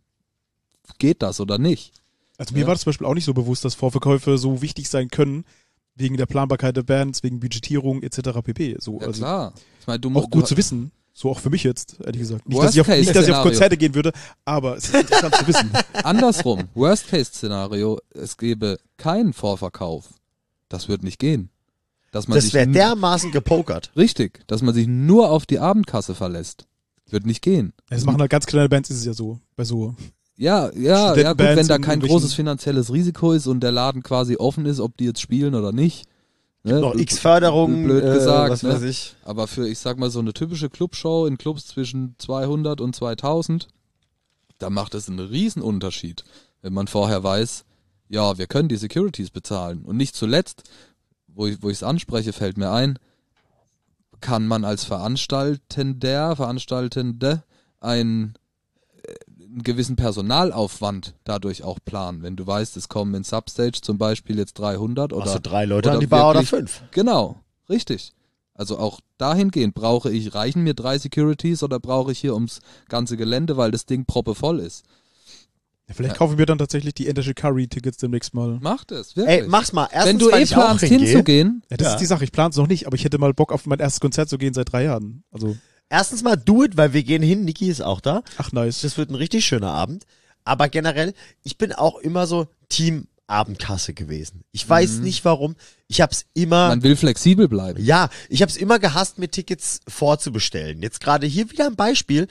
geht das oder nicht. Also mir Ja. war das zum Beispiel auch nicht so bewusst, dass Vorverkäufe so wichtig sein können, wegen der Planbarkeit der Bands, wegen Budgetierung et cetera pp. So, Ja also klar. Ich meine, du, auch du, gut zu wissen. So auch für mich jetzt, ehrlich gesagt. Nicht, dass ich, auf, Worst-Case-Szenario. nicht, dass ich auf Konzerte gehen würde, aber es ist interessant zu wissen. Andersrum, Worst-Case-Szenario, es gäbe keinen Vorverkauf. Das wird nicht gehen. Dass man Das sich wäre n- dermaßen gepokert. Richtig, dass man sich nur auf die Abendkasse verlässt. Wird nicht gehen. Das machen halt ganz kleine Bands, ist es ja so. Bei so. Ja, ja, ja gut, Studentenbands wenn da und kein irgendwelchen- großes finanzielles Risiko ist und der Laden quasi offen ist, ob die jetzt spielen oder nicht, Ne? Noch X-Förderung, blöd äh, gesagt, was ne? weiß ich. Aber für, ich sag mal, so eine typische Clubshow in Clubs zwischen zweihundert und zweitausend, da macht es einen Riesenunterschied, wenn man vorher weiß, ja, wir können die Securities bezahlen. Und nicht zuletzt, wo ich wo ich es anspreche, fällt mir ein, kann man als Veranstaltender, Veranstaltende einen, einen gewissen Personalaufwand dadurch auch planen. Wenn du weißt, es kommen in Substage zum Beispiel jetzt dreihundert oder... Hast du drei Leute oder an die Bar wirklich, oder fünf? Genau, richtig. Also auch dahingehend brauche ich, reichen mir drei Securities oder brauche ich hier ums ganze Gelände, weil das Ding proppevoll ist. Ja, vielleicht kaufen wir dann tatsächlich die Endless Curry-Tickets demnächst mal. Mach das, wirklich. Ey, mach's mal. Erstens, Wenn du weil eh ich auch planst hingehe. hinzugehen, Ja, das Ja. ist die Sache. Ich plane es noch nicht, aber ich hätte mal Bock auf mein erstes Konzert zu gehen seit drei Jahren. Also, Erstens mal do it, weil wir gehen hin. Niki ist auch da. ach nice. Das wird ein richtig schöner Abend. Aber generell, ich bin auch immer so Team Abendkasse gewesen. Ich weiß Mhm. nicht warum. Ich hab's immer... man will flexibel bleiben. Ja, ich habe es immer gehasst, mir Tickets vorzubestellen. Jetzt gerade hier wieder ein Beispiel.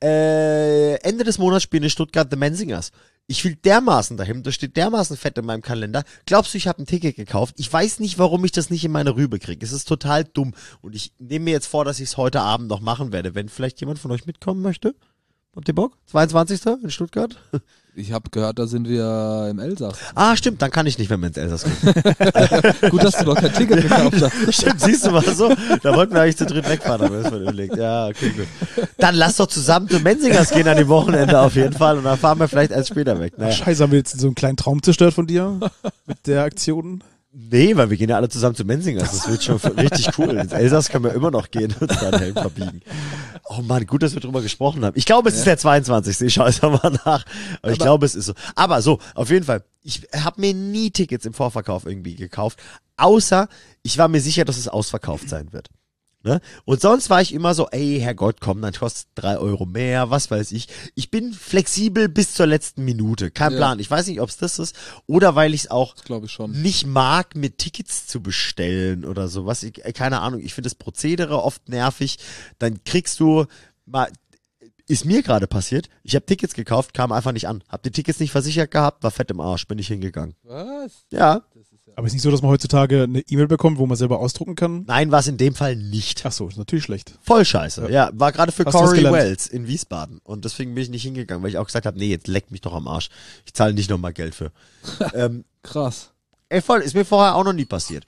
Äh, Ende des Monats spielen in Stuttgart The Menzingers. Ich will dermaßen dahin, das steht dermaßen fett in meinem Kalender. Glaubst du, ich habe ein Ticket gekauft? Ich weiß nicht, warum ich das nicht in meine Rübe kriege. Es ist total dumm. Und ich nehme mir jetzt vor, dass ich es heute Abend noch machen werde. Wenn vielleicht jemand von euch mitkommen möchte. Habt ihr Bock? zweiundzwanzigsten in Stuttgart? Ich habe gehört, da sind wir im Elsass. Ah, stimmt, dann kann ich nicht, wenn wir ins Elsass kommen. Gut, dass du noch kein Ticket gekauft hast. Stimmt, siehst du mal so? Da wollten wir eigentlich zu dritt wegfahren, aber das war überlegt. Ja, okay, gut. Dann lass doch zusammen zu Menzingers gehen an dem Wochenende auf jeden Fall und dann fahren wir vielleicht erst später weg. Ach, Naja. scheiße, haben wir jetzt so einen kleinen Traum zerstört von dir mit der Aktion? Nee, weil wir gehen ja alle zusammen zu Menzingers. Das wird schon richtig cool. Ins Elsass können wir immer noch gehen und uns da einen Helm verbiegen. Oh Mann, gut, dass wir drüber gesprochen haben. Ich glaube, es ist der zweiundzwanzigste Ich schaue es nochmal nach. Aber ich glaube, es ist so. Aber so, auf jeden Fall. Ich habe mir nie Tickets im Vorverkauf irgendwie gekauft. Außer, ich war mir sicher, dass es ausverkauft sein wird. Ne? Und sonst war ich immer so, ey, Herrgott, komm, dann kostet drei Euro mehr, was weiß ich. Ich bin flexibel bis zur letzten Minute. Kein Ja. Plan. Ich weiß nicht, ob es das ist. Oder weil ich es auch Das glaube ich schon. nicht mag, mir Tickets zu bestellen oder sowas. Ich, keine Ahnung, ich finde das Prozedere oft nervig. Dann kriegst du mal, ist mir gerade passiert, ich habe Tickets gekauft, kam einfach nicht an. Hab die Tickets nicht versichert gehabt, war fett im Arsch, bin ich hingegangen. Was? Ja, Aber ist nicht so, dass man heutzutage eine E-Mail bekommt, wo man selber ausdrucken kann? nein, war es in dem Fall nicht. Ach so, ist natürlich schlecht. Voll scheiße. Ja, war gerade für Hast du was Corey gelernt? Wells in Wiesbaden. Und deswegen bin ich nicht hingegangen, weil ich auch gesagt habe, nee, jetzt leckt mich doch am Arsch. Ich zahle nicht nochmal Geld für. ähm, Krass. ey, voll, ist mir vorher auch noch nie passiert.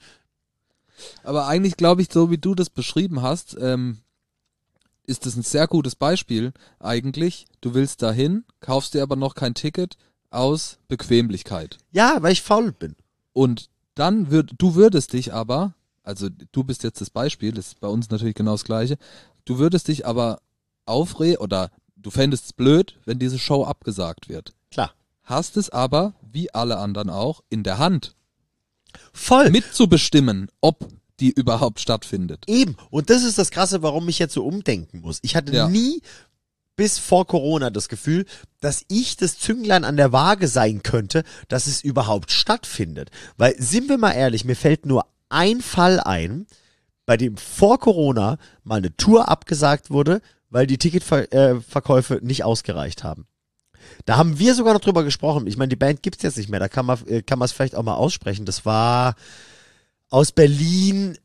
Aber eigentlich glaube ich, so wie du das beschrieben hast, ähm, ist das ein sehr gutes Beispiel eigentlich. Du willst dahin, kaufst dir aber noch kein Ticket aus Bequemlichkeit. Ja, weil ich faul bin. Und dann würd, du würdest dich aber, also du bist jetzt das Beispiel, das ist bei uns natürlich genau das Gleiche, du würdest dich aber aufregen oder du fändest es blöd, wenn diese Show abgesagt wird. Klar. Hast es aber, wie alle anderen auch, in der Hand, Voll. mitzubestimmen, ob die überhaupt stattfindet. Eben. Und das ist das Krasse, warum ich jetzt so umdenken muss. Ich hatte Ja. nie bis vor Corona das Gefühl, dass ich das Zünglein an der Waage sein könnte, dass es überhaupt stattfindet. Weil, sind wir mal ehrlich, mir fällt nur ein Fall ein, bei dem vor Corona mal eine Tour abgesagt wurde, weil die Ticketverkäufe nicht ausgereicht haben. Da haben wir sogar noch drüber gesprochen. Ich meine, die Band gibt's jetzt nicht mehr. Da kann man äh, kann man es vielleicht auch mal aussprechen. Das war aus Berlin.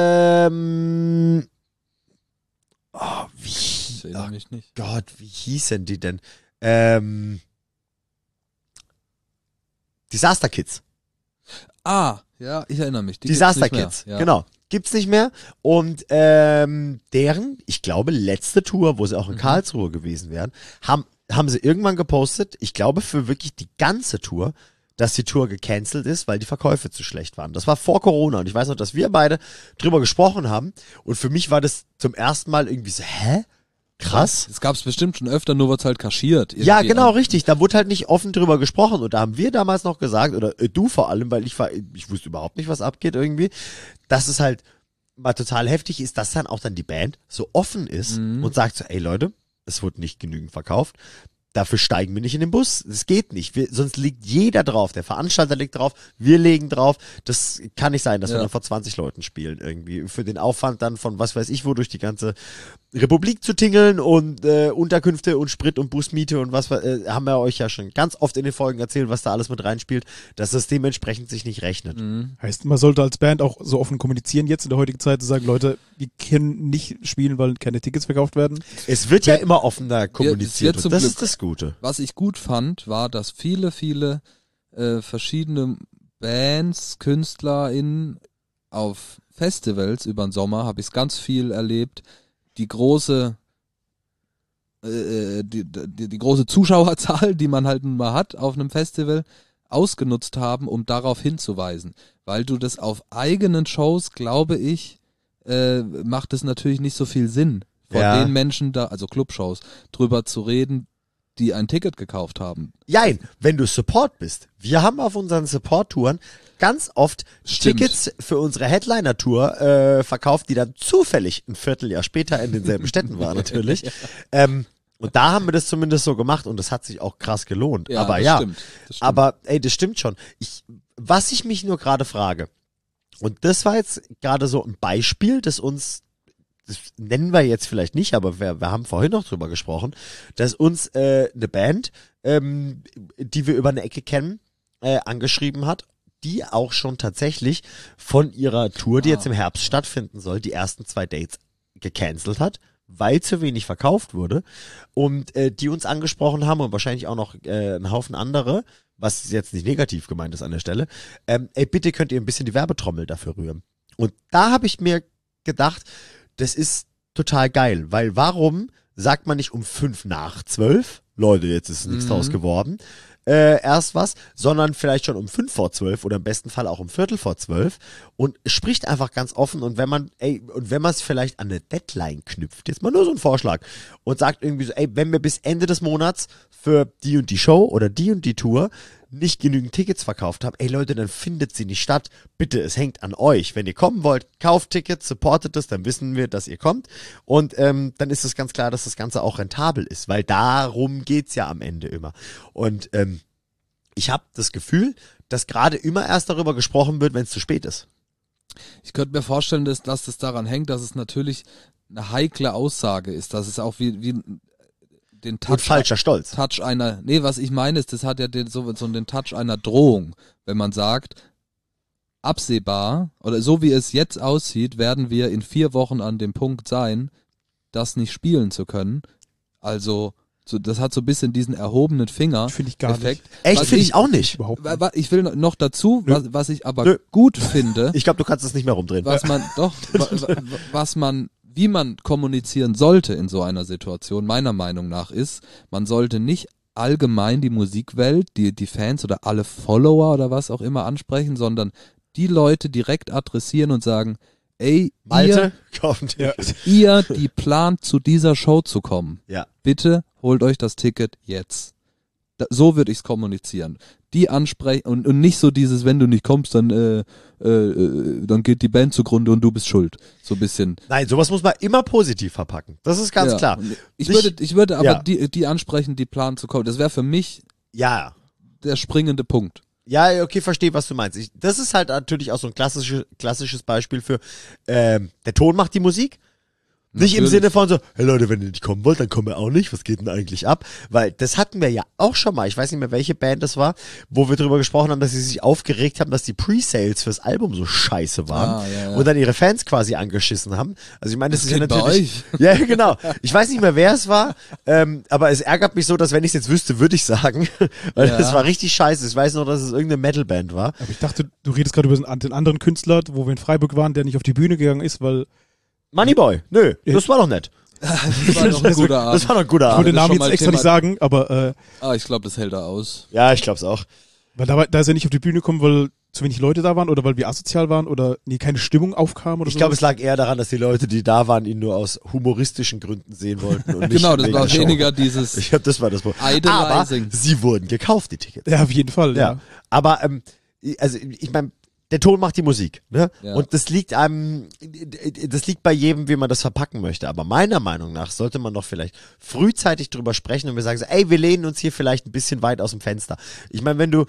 Ähm, oh, wie? Ich erinnere Oh mich nicht. Gott, wie hießen die denn? Ähm, Disaster Kids. Ah, ja, ich erinnere mich. Die Disaster gibt's nicht Kids, mehr. Ja. genau. Gibt's nicht mehr. Und ähm, deren, ich glaube, letzte Tour, wo sie auch in Mhm. Karlsruhe gewesen wären, haben, haben sie irgendwann gepostet, ich glaube für wirklich die ganze Tour, dass die Tour gecancelt ist, weil die Verkäufe zu schlecht waren. Das war vor Corona und ich weiß noch, dass wir beide drüber gesprochen haben und für mich war das zum ersten Mal irgendwie so, hä? Krass. Es gab's bestimmt schon öfter, nur wird's halt kaschiert. Ja, irgendwie. genau, richtig. Da wurde halt nicht offen drüber gesprochen. Und da haben wir damals noch gesagt, oder äh, du vor allem, weil ich war, ich wusste überhaupt nicht, was abgeht irgendwie, dass es halt mal total heftig ist, dass dann auch dann die Band so offen ist Mhm. und sagt so, ey Leute, es wurde nicht genügend verkauft. dafür steigen wir nicht in den Bus. Das geht nicht. Wir, sonst liegt jeder drauf. Der Veranstalter liegt drauf, wir legen drauf. Das kann nicht sein, dass Ja. wir dann vor zwanzig Leuten spielen irgendwie. Für den Aufwand dann von was weiß ich wo durch die ganze Republik zu tingeln und äh, Unterkünfte und Sprit und Busmiete und was äh, haben wir euch ja schon ganz oft in den Folgen erzählt, was da alles mit reinspielt, dass das dementsprechend sich nicht rechnet. Mhm. Heißt, man sollte als Band auch so offen kommunizieren jetzt in der heutigen Zeit, zu sagen, Leute, wir können nicht spielen, weil keine Tickets verkauft werden. Es wird ja immer offener kommuniziert wird und zum das Glück. ist das Gute. Was ich gut fand, war, dass viele, viele äh, verschiedene Bands, KünstlerInnen auf Festivals über den Sommer, habe ich es ganz viel erlebt, die große äh, die, die, die große Zuschauerzahl, die man halt nun mal hat auf einem Festival, ausgenutzt haben, um darauf hinzuweisen. Weil du das auf eigenen Shows, glaube ich, äh, macht es natürlich nicht so viel Sinn, vor Ja. den Menschen da, also Clubshows, drüber zu reden, die ein Ticket gekauft haben. Jein, wenn du Support bist. Wir haben auf unseren Support-Touren ganz oft Stimmt. Tickets für unsere Headliner-Tour äh, verkauft, die dann zufällig ein Vierteljahr später in denselben Städten waren natürlich. ähm, und da haben wir das zumindest so gemacht und das hat sich auch krass gelohnt. Aber das ja, stimmt, das stimmt. aber ey, das stimmt schon. Ich, was ich mich nur gerade frage, und das war jetzt gerade so ein Beispiel, das uns, das nennen wir jetzt vielleicht nicht, aber wir, wir haben vorhin noch drüber gesprochen, dass uns äh, eine Band, ähm, die wir über eine Ecke kennen, äh, angeschrieben hat, die auch schon tatsächlich von ihrer Tour, die Ah. jetzt im Herbst stattfinden soll, die ersten zwei Dates gecancelt hat, weil zu wenig verkauft wurde und äh, die uns angesprochen haben und wahrscheinlich auch noch äh, ein Haufen andere, was jetzt nicht negativ gemeint ist an der Stelle, ähm, ey, bitte könnt ihr ein bisschen die Werbetrommel dafür rühren. Und da habe ich mir gedacht, das ist total geil, weil warum sagt man nicht um fünf nach zwölf, Leute, jetzt ist nichts Mhm. draus geworden, äh, erst was, sondern vielleicht schon um fünf vor zwölf oder im besten Fall auch um viertel vor zwölf und spricht einfach ganz offen und wenn man, ey, und wenn man es vielleicht an eine Deadline knüpft, jetzt mal nur so ein Vorschlag und sagt irgendwie so, ey, wenn wir bis Ende des Monats für die und die Show oder die und die Tour nicht genügend Tickets verkauft haben, ey Leute, dann findet sie nicht statt. Bitte, es hängt an euch. Wenn ihr kommen wollt, kauft Tickets, supportet es, dann wissen wir, dass ihr kommt. Und ähm, dann ist es ganz klar, dass das Ganze auch rentabel ist, weil darum geht's ja am Ende immer. Und ähm, ich habe das Gefühl, dass gerade immer erst darüber gesprochen wird, wenn es zu spät ist. Ich könnte mir vorstellen, dass, dass das daran hängt, dass es natürlich eine heikle Aussage ist, dass es auch wie, wie den Und Touch, falscher Stolz. Touch einer, nee, was ich meine ist, das hat ja den, so, so den Touch einer Drohung, wenn man sagt, absehbar oder so wie es jetzt aussieht, werden wir in vier Wochen an dem Punkt sein, das nicht spielen zu können. Also so, das hat so ein bisschen diesen erhobenen Finger Finde ich gar Effekt. nicht. Echt, Was finde ich- ich auch nicht. Überhaupt Wa- nicht. wa- Ich will noch dazu, Nö. was, was ich aber Nö. gut finde, Ich glaube, du kannst es nicht mehr rumdrehen. was man doch, wa- wa- was man, wie man kommunizieren sollte in so einer Situation, meiner Meinung nach ist, man sollte nicht allgemein die Musikwelt, die, die Fans oder alle Follower oder was auch immer ansprechen, sondern die Leute direkt adressieren und sagen, ey, Malte, kaufen Ja. Tickets. ihr, ihr, die plant zu dieser Show zu kommen, Ja. bitte holt euch das Ticket jetzt. Da, so würde ich es kommunizieren. Die ansprechen und, und nicht so dieses, wenn du nicht kommst, dann, äh, äh, äh, dann geht die Band zugrunde und du bist schuld. So ein bisschen. Nein, sowas muss man immer positiv verpacken. Das ist ganz Ja. klar. Und Ich Nicht- würde, ich würde aber ja. die, die ansprechen, die planen zu kommen. Das wäre für mich Ja. der springende Punkt. Ja, okay, verstehe, was du meinst. Ich, das ist halt natürlich auch so ein klassisches, klassisches Beispiel für, ähm, der Ton macht die Musik. Nicht im Natürlich. Sinne von so, hey Leute, wenn ihr nicht kommen wollt, dann kommen wir auch nicht. Was geht denn eigentlich ab? Weil das hatten wir ja auch schon mal. Ich weiß nicht mehr, welche Band das war, wo wir drüber gesprochen haben, dass sie sich aufgeregt haben, dass die Pre-Sales fürs Album so scheiße waren. Ah, ja, ja. Und dann ihre Fans quasi angeschissen haben. Also ich meine, das, Das ist ja geht bei natürlich... Ja, genau. Ich weiß nicht mehr, wer es war, ähm, aber es ärgert mich so, dass wenn ich es jetzt wüsste, würde ich sagen. Weil Ja. das war richtig scheiße. Ich weiß nur, dass es irgendeine Metalband war. Aber ich dachte, du redest gerade über den anderen Künstler, wo wir in Freiburg waren, der nicht auf die Bühne gegangen ist, weil Moneyboy, nö, das war doch nett. Das war doch ein guter Abend. Das war doch ein guter ich Abend. wollte den das Namen schon jetzt mal extra Thema- nicht sagen, aber äh, Ah, ich glaube, das hält er aus. Ja, ich glaub's auch. weil da, war- da ist er nicht auf die Bühne gekommen, weil zu wenig Leute da waren oder weil wir asozial waren oder nee, keine Stimmung aufkam oder Ich so. glaube, es lag eher daran, dass die Leute, die da waren, ihn nur aus humoristischen Gründen sehen wollten und nicht Genau, das wegen war der Show. weniger dieses Ich glaube, das war das Problem. Aber Idolizing. sie wurden gekauft, die Tickets. Ja, auf jeden Fall, ja. Ja. Aber, ähm, also ich meine, der Ton macht die Musik, ne? Ja. Und das liegt einem, das liegt bei jedem, wie man das verpacken möchte. Aber meiner Meinung nach sollte man doch vielleicht frühzeitig drüber sprechen und wir sagen so, ey, wir lehnen uns hier vielleicht ein bisschen weit aus dem Fenster. Ich meine, wenn du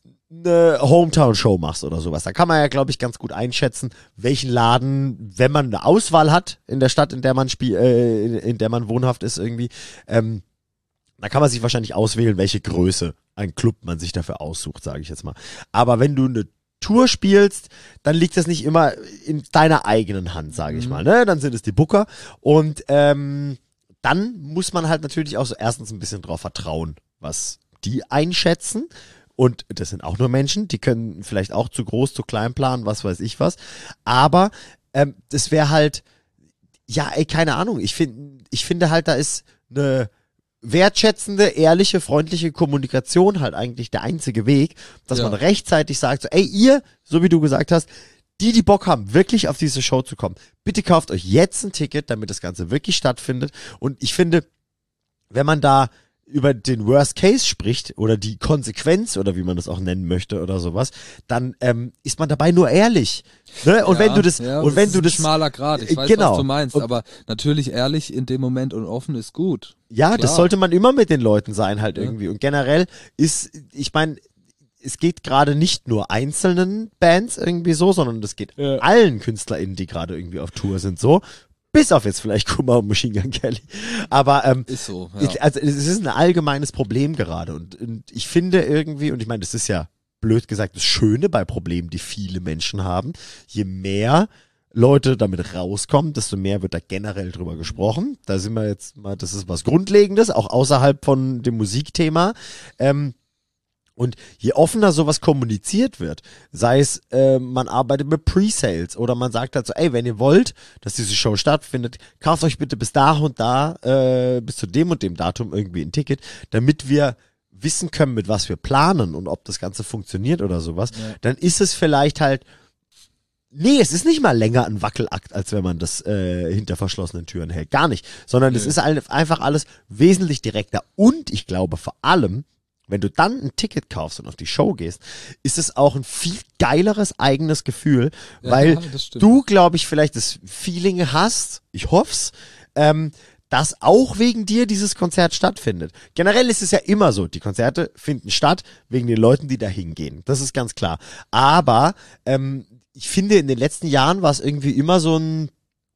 eine Hometown-Show machst oder sowas, da kann man ja, glaube ich, ganz gut einschätzen, welchen Laden, wenn man eine Auswahl hat in der Stadt, in der man spiel, äh, in, in der man wohnhaft ist irgendwie, ähm, da kann man sich wahrscheinlich auswählen, welche Größe ein Club man sich dafür aussucht, sage ich jetzt mal. Aber wenn du eine Tour spielst, dann liegt das nicht immer in deiner eigenen Hand, sage ich Mhm. mal. Ne? Dann sind es die Booker und ähm, dann muss man halt natürlich auch so erstens ein bisschen drauf vertrauen, was die einschätzen. Und das sind auch nur Menschen, die können vielleicht auch zu groß, zu klein planen, was weiß ich was. Aber ähm, das wäre halt, ja, ey, keine Ahnung. Ich finde, ich finde halt, da ist eine wertschätzende, ehrliche, freundliche Kommunikation halt eigentlich der einzige Weg, dass Ja. man rechtzeitig sagt, so, ey, ihr, so wie du gesagt hast, die, die Bock haben, wirklich auf diese Show zu kommen, bitte kauft euch jetzt ein Ticket, damit das Ganze wirklich stattfindet. Und ich finde, wenn man da über den Worst Case spricht oder die Konsequenz oder wie man das auch nennen möchte oder sowas, dann ähm, ist man dabei nur ehrlich. Ne? Und Ja, wenn du das ja, und wenn ist du ein das schmaler Grad, ich weiß, genau. was du meinst, Und- aber natürlich ehrlich in dem Moment und offen ist gut. ja, Klar. das sollte man immer mit den Leuten sein halt Ja. irgendwie. Und generell ist, ich meine, es geht gerade nicht nur einzelnen Bands irgendwie so, sondern das geht Ja. allen KünstlerInnen, die gerade irgendwie auf Tour sind, so. Bis auf jetzt vielleicht Kummer und Machine Gun Kelly. Aber ähm, Ist so, ja. ich, also es ist ein allgemeines Problem gerade. Und, und ich finde irgendwie, und ich meine, das ist ja blöd gesagt das Schöne bei Problemen, die viele Menschen haben, je mehr Leute damit rauskommen, desto mehr wird da generell drüber gesprochen. Da sind wir jetzt mal, das ist was Grundlegendes, auch außerhalb von dem Musikthema. Ähm, und je offener sowas kommuniziert wird, sei es, äh, man arbeitet mit Pre-Sales oder man sagt halt so, ey, wenn ihr wollt, dass diese Show stattfindet, kauft euch bitte bis da und da, äh, bis zu dem und dem Datum irgendwie ein Ticket, damit wir wissen können, mit was wir planen und ob das Ganze funktioniert oder sowas, Ja. dann ist es vielleicht halt, nee, es ist nicht mal länger ein Wackelakt, als wenn man das äh, hinter verschlossenen Türen hält. Gar nicht. Sondern es Nö. ist ein- einfach alles wesentlich direkter. Und ich glaube vor allem, wenn du dann ein Ticket kaufst und auf die Show gehst, ist es auch ein viel geileres eigenes Gefühl, Ja, weil das stimmt. du, glaube ich, vielleicht das Feeling hast, ich hoff's, ähm, dass auch wegen dir dieses Konzert stattfindet. Generell ist es ja immer so, die Konzerte finden statt wegen den Leuten, die da hingehen. Das ist ganz klar. Aber ähm, ich finde, in den letzten Jahren war es irgendwie immer so ein,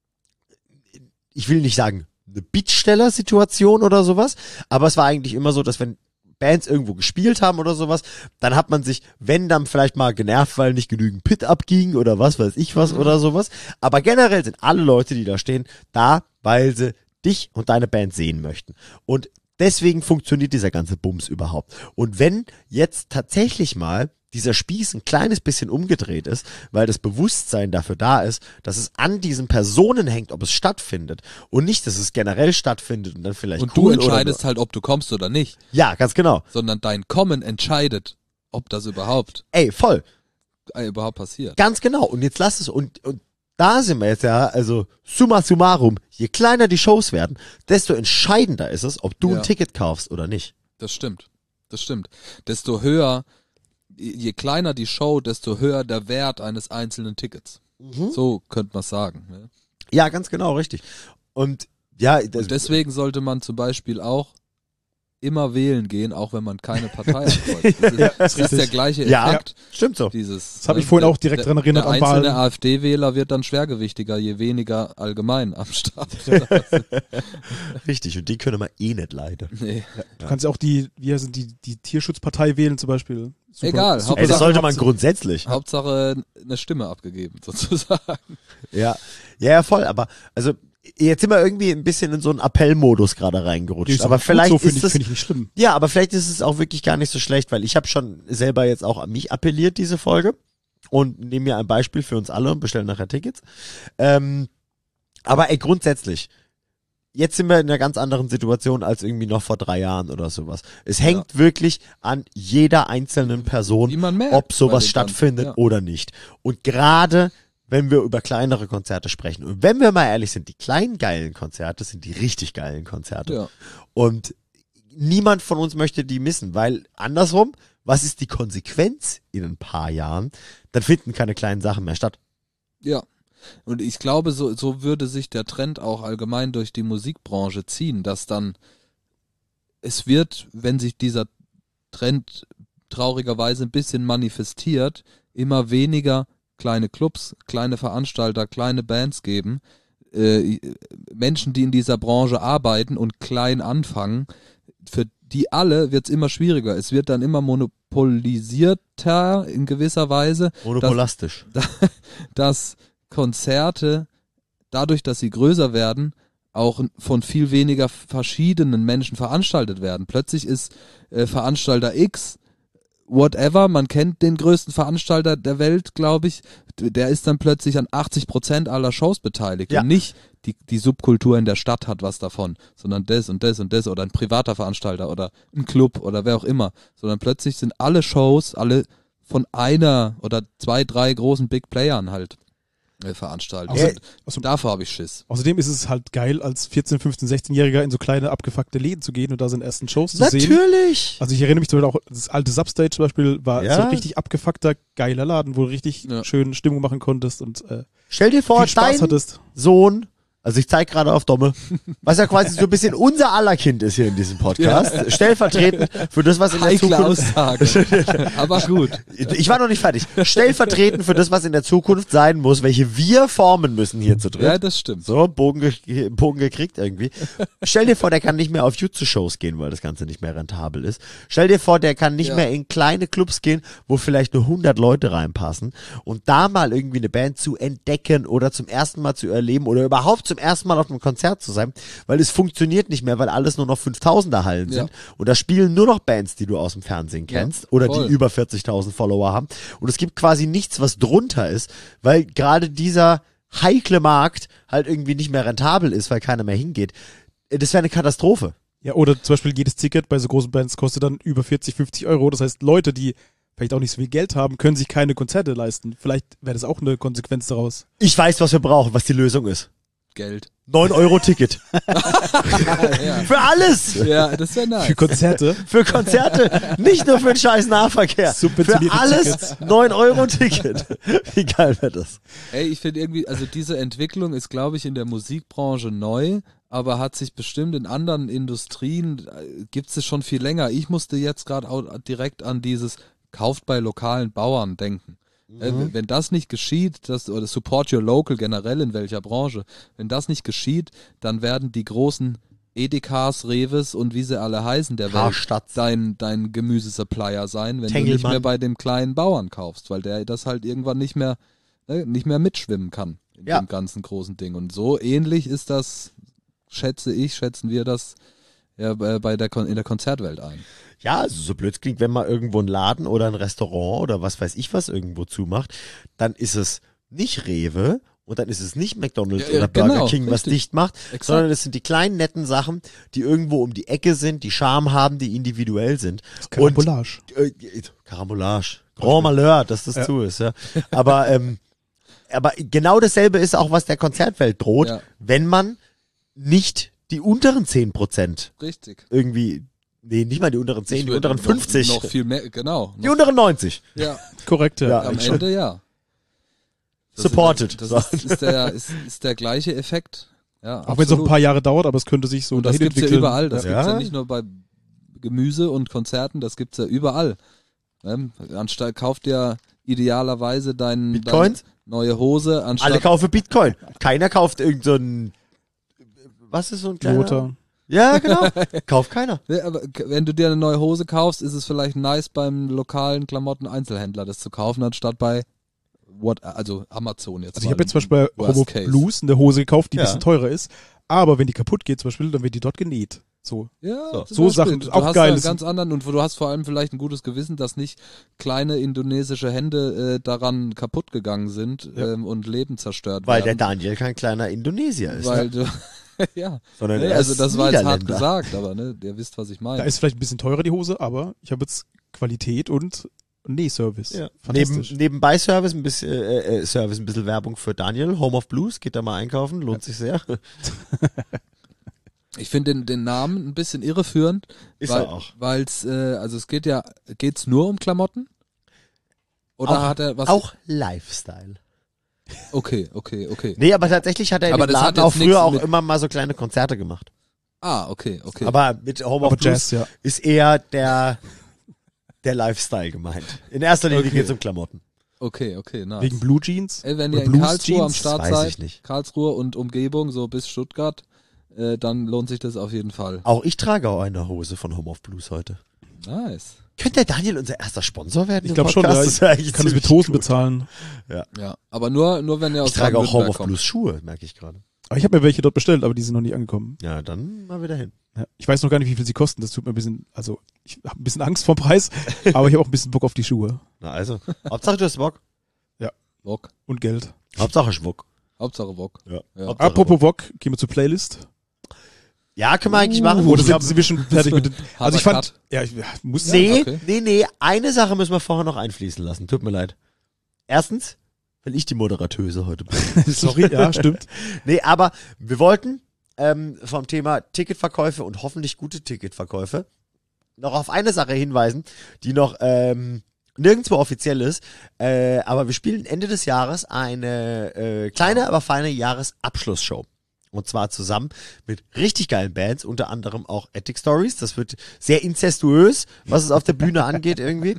ich will nicht sagen, eine Bittsteller-Situation oder sowas, aber es war eigentlich immer so, dass wenn Bands irgendwo gespielt haben oder sowas, dann hat man sich, wenn dann vielleicht mal genervt, weil nicht genügend Pit abging oder was weiß ich was oder sowas. Aber generell sind alle Leute, die da stehen, da, weil sie dich und deine Band sehen möchten. Und deswegen funktioniert dieser ganze Bums überhaupt. Und wenn jetzt tatsächlich mal dieser Spieß ein kleines bisschen umgedreht ist, weil das Bewusstsein dafür da ist, dass es an diesen Personen hängt, ob es stattfindet und nicht, dass es generell stattfindet und dann vielleicht Und cool du entscheidest oder halt, ob du kommst oder nicht, ja, ganz genau. sondern dein Kommen entscheidet, ob das überhaupt, Ey, voll. äh, überhaupt passiert. Ganz genau. Und jetzt lass es, und, und da sind wir jetzt ja, also summa summarum, je kleiner die Shows werden, desto entscheidender ist es, ob du Ja. ein Ticket kaufst oder nicht. Das stimmt. Das stimmt. Desto höher, je kleiner die Show, desto höher der Wert eines einzelnen Tickets. Mhm. So könnte man sagen. Ne? Ja, ganz genau, richtig. Und ja, das, Und deswegen sollte man zum Beispiel auch immer wählen gehen, auch wenn man keine Partei ankreuzt. Das ist, das ist der gleiche Ja. Effekt. stimmt so. Dieses, Das habe ich ne, vorhin der- auch direkt der, dran erinnert Der an einzelne Wahlen. AfD-Wähler wird dann schwergewichtiger, je weniger allgemein am Start. Richtig. Und die können wir eh nicht leiden. Nee. Du kannst ja auch die, wie heißen die, die Tierschutzpartei wählen zum Beispiel. Super, Egal, super Ey, das Hauptsache- sollte man Sache. grundsätzlich. Hauptsache eine Stimme abgegeben, sozusagen. Ja. Ja, ja, voll. Aber, also, jetzt sind wir irgendwie ein bisschen in so einen Appellmodus gerade Nee, reingerutscht. ist Aber auch gut vielleicht so, finde ist ich, das, finde ich nicht schlimm. ja, aber vielleicht ist es auch wirklich gar nicht so schlecht, weil ich habe schon selber jetzt auch an mich appelliert, diese Folge. Und nehme mir ein Beispiel für uns alle und bestelle nachher Tickets. Ähm, aber ey, grundsätzlich, jetzt sind wir in einer ganz anderen Situation als irgendwie noch vor drei Jahren oder sowas. Es hängt wirklich an jeder einzelnen Person, Wie man merkt. ob bei sowas den stattfindet ganzen- oder nicht. Und gerade wenn wir über kleinere Konzerte sprechen, und wenn wir mal ehrlich sind, die kleinen geilen Konzerte sind die richtig geilen Konzerte. Ja. Und niemand von uns möchte die missen, weil andersrum, was ist die Konsequenz in ein paar Jahren? Dann finden keine kleinen Sachen mehr statt. Ja. Und ich glaube, so, so würde sich der Trend auch allgemein durch die Musikbranche ziehen, dass dann es wird, wenn sich dieser Trend traurigerweise ein bisschen manifestiert, immer weniger kleine Clubs, kleine Veranstalter, kleine Bands geben, äh, Menschen, die in dieser Branche arbeiten und klein anfangen, für die alle wird es immer schwieriger. Es wird dann immer monopolisierter in gewisser Weise. Monopolastisch. Dass, dass Konzerte, dadurch, dass sie größer werden, auch von viel weniger verschiedenen Menschen veranstaltet werden. Plötzlich ist äh, Veranstalter X, whatever, man kennt den größten Veranstalter der Welt, glaube ich, der ist dann plötzlich an achtzig Prozent aller Shows beteiligt. Ja. Und nicht die, die Subkultur in der Stadt hat was davon, sondern das und das und das oder ein privater Veranstalter oder ein Club oder wer auch immer. Sondern plötzlich sind alle Shows, alle von einer oder zwei, drei großen Big Playern halt äh, veranstaltet. Außer- Und außer- davor habe ich Schiss. Außerdem ist es halt geil, als vierzehn-, fünfzehn-, sechzehn-Jähriger in so kleine, abgefuckte Läden zu gehen und da seine ersten Shows zu sehen. Natürlich! Also ich erinnere mich zum Beispiel auch, das alte Substage zum Beispiel war Ja. so ein richtig abgefuckter, geiler Laden, wo du richtig Ja. schön Stimmung machen konntest und äh, Stell dir vor, viel Spaß dein hattest. Sohn, also ich zeige gerade auf Domme, was ja quasi so ein bisschen unser aller Kind ist hier in diesem Podcast, stellvertretend für das, was in der Heikle Zukunft... Aussage. Aber gut. Ich war noch nicht fertig. Stellvertretend für das, was in der Zukunft sein muss, welche wir formen müssen hier zu dritt. Ja, das stimmt. So, Bogen, ge Bogen gekriegt irgendwie. Stell dir vor, der kann nicht mehr auf YouTube-Shows gehen, weil das Ganze nicht mehr rentabel ist. Stell dir vor, der kann nicht Ja. mehr in kleine Clubs gehen, wo vielleicht nur hundert Leute reinpassen. Und da mal irgendwie eine Band zu entdecken oder zum ersten Mal zu erleben oder überhaupt zum ersten Mal auf einem Konzert zu sein, weil es funktioniert nicht mehr, weil alles nur noch fünftausender Hallen Ja. sind. Und da spielen nur noch Bands, die du aus dem Fernsehen Ja, kennst oder voll. die über vierzigtausend Follower haben. Und es gibt quasi nichts, was drunter ist, weil gerade dieser heikle Markt halt irgendwie nicht mehr rentabel ist, weil keiner mehr hingeht. Das wäre eine Katastrophe. Ja, oder zum Beispiel jedes Ticket bei so großen Bands kostet dann über vierzig, fünfzig Euro. Das heißt, Leute, die vielleicht auch nicht so viel Geld haben, können sich keine Konzerte leisten. Vielleicht wäre das auch eine Konsequenz daraus. Ich weiß, was wir brauchen, was die Lösung ist. Geld. neun Euro Ticket. Ja, Für alles! ja das wäre nice. Für Konzerte. Für Konzerte, nicht nur für den scheiß Nahverkehr. Für Subventionierte alles Tickets. neun Euro Ticket. Wie geil wäre das? Ey, ich finde irgendwie, also diese Entwicklung ist, glaube ich, in der Musikbranche neu, aber hat sich bestimmt in anderen Industrien, äh, gibt es schon viel länger. Ich musste jetzt gerade auch direkt an dieses kauft bei lokalen Bauern denken. Äh, wenn das nicht geschieht, das, oder support your local generell in welcher Branche, wenn das nicht geschieht, dann werden die großen Edekas, Reves und wie sie alle heißen der Welt Karstadt. dein, dein Gemüsesupplier sein, wenn du nicht Tengelmann. mehr bei dem kleinen Bauern kaufst, weil der das halt irgendwann nicht mehr, ne, nicht mehr mitschwimmen kann in Ja. dem ganzen großen Ding. Und so ähnlich ist das, schätze ich, schätzen wir das ja, bei bei der Kon in der Konzertwelt ein. Ja, also so blöd klingt, wenn man irgendwo einen Laden oder ein Restaurant oder was weiß ich was irgendwo zumacht, dann ist es nicht Rewe und dann ist es nicht McDonald's Ja, ja, oder Burger genau, King, was richtig. dicht macht, Exakt. sondern es sind die kleinen netten Sachen, die irgendwo um die Ecke sind, die Charme haben, die individuell sind. Karambolage. Und, äh, Karambolage. Grand Malheur, dass das Ja. zu ist, ja. Aber, ähm, aber genau dasselbe ist auch, was der Konzertwelt droht, Ja. wenn man nicht die unteren zehn Prozent Richtig. irgendwie, nee, nicht mal die unteren zehn, Ich die würde unteren noch- fünfzig. Noch viel mehr, genau. Die Noch, unteren neunzig. ja, Korrekt, ja. Ja. am Ende ja. Das Supported. Ist, So. das ist, ist, der, ist, ist der gleiche Effekt. Ja, Auch wenn es noch ein paar Jahre dauert, aber es könnte sich so Und das dahin gibt's ja entwickeln. überall. Das Ja. gibt's ja nicht nur bei Gemüse und Konzerten, das gibt's ja überall. Ne? Anstatt kauft ja idealerweise dein, Bitcoins? deine neue Hose, anstatt Alle kaufen Bitcoin. Keiner kauft irgend so ein, was ist so ein kleiner? Toyota. Ja, genau. Kauft keiner. Ne, aber k- wenn du dir eine neue Hose kaufst, ist es vielleicht nice beim lokalen Klamotten-Einzelhändler das zu kaufen, anstatt bei what, also Amazon jetzt. Also ich mal habe jetzt zum Beispiel bei Worst Homo Case. Blues eine Hose gekauft, die ein Ja. bisschen teurer ist. Aber wenn die kaputt geht zum Beispiel, dann wird die dort genäht. So. Ja, So. zum So Beispiel. Sachen, du auch hast geil. da einen ganz anderen und du hast vor allem vielleicht ein gutes Gewissen, dass nicht kleine indonesische Hände äh, daran kaputt gegangen sind Ja. ähm, und Leben zerstört Weil der werden. Daniel kein kleiner Indonesier ist. weil ne? du, ja, Sondern ne, er also ist das war jetzt hart Niederländer. gesagt, aber ne, ihr wisst, was ich meine. Da ist vielleicht ein bisschen teurer die Hose, aber ich habe jetzt Qualität und Nähservice. Ja. Neben, Fantastisch. nebenbei Service ein bisschen, äh, äh, Service ein bisschen Werbung für Daniel. Home of Blues, geht da mal einkaufen, lohnt sich sehr. Ich finde den, den Namen ein bisschen irreführend. Ist weil, er auch. Weil's, äh, also es geht ja, geht's nur um Klamotten? Oder auch, hat er was? Auch Lifestyle. Okay, okay, okay. Nee, aber tatsächlich hat er in Aber dem das hat Laden auch jetzt nichts früher auch mit- immer mal so kleine Konzerte gemacht. Ah, okay, okay. Aber mit Home of Aber Blues Jazz, ja. ist eher der, der Lifestyle gemeint. In erster Linie Okay. geht's um Klamotten. okay, okay, nice. Wegen Blue Jeans? Ey, wenn Oder ihr in Blues Karlsruhe am Jeans? Start Weiß seid, ich nicht. Karlsruhe und Umgebung, so bis Stuttgart, äh, dann lohnt sich das auf jeden Fall. Auch ich trage auch eine Hose von Home of Blues heute. Nice. Könnte der Daniel unser erster Sponsor werden? Ich im glaube schon, Podcast? ja. Das Ich wäre eigentlich kann es mit ziemlich Hosen gut. bezahlen. Ja, aber nur, nur wenn ihr aus Ich trage auch Home Baden-Württemberg of kommt. Blues Schuhe, merke ich gerade. Aber ich habe mir welche dort bestellt, aber die sind noch nicht angekommen. Ja, dann mal wieder hin. Ja. Ich weiß noch gar nicht, wie viel sie kosten. Das tut mir ein bisschen, also ich habe ein bisschen Angst vor dem Preis, aber ich habe auch ein bisschen Bock auf die Schuhe Na also, Hauptsache du hast Bock. Wok. und Geld. Hauptsache Schmuck. Hauptsache Wok. Ja. Ja. Hauptsache Apropos Wok, gehen wir zur Playlist. Ja, können wir eigentlich machen. Oder Ich sind, glaub, sind wir schon fertig mit den, also ich Harter fand, ja, ich ja, muss nee, okay. nee, nee, eine Sache müssen wir vorher noch einfließen lassen. Tut mir leid. Erstens, weil ich die Moderatöse heute bin. sorry, ja, stimmt. Nee, aber wir wollten ähm, vom Thema Ticketverkäufe und hoffentlich gute Ticketverkäufe noch auf eine Sache hinweisen, die noch ähm, nirgendwo offiziell ist. Äh, aber wir spielen Ende des Jahres eine äh, kleine, aber feine Jahresabschlussshow. Und zwar zusammen mit richtig geilen Bands, unter anderem auch Attic Stories. Das wird sehr inzestuös, was es auf der Bühne angeht irgendwie.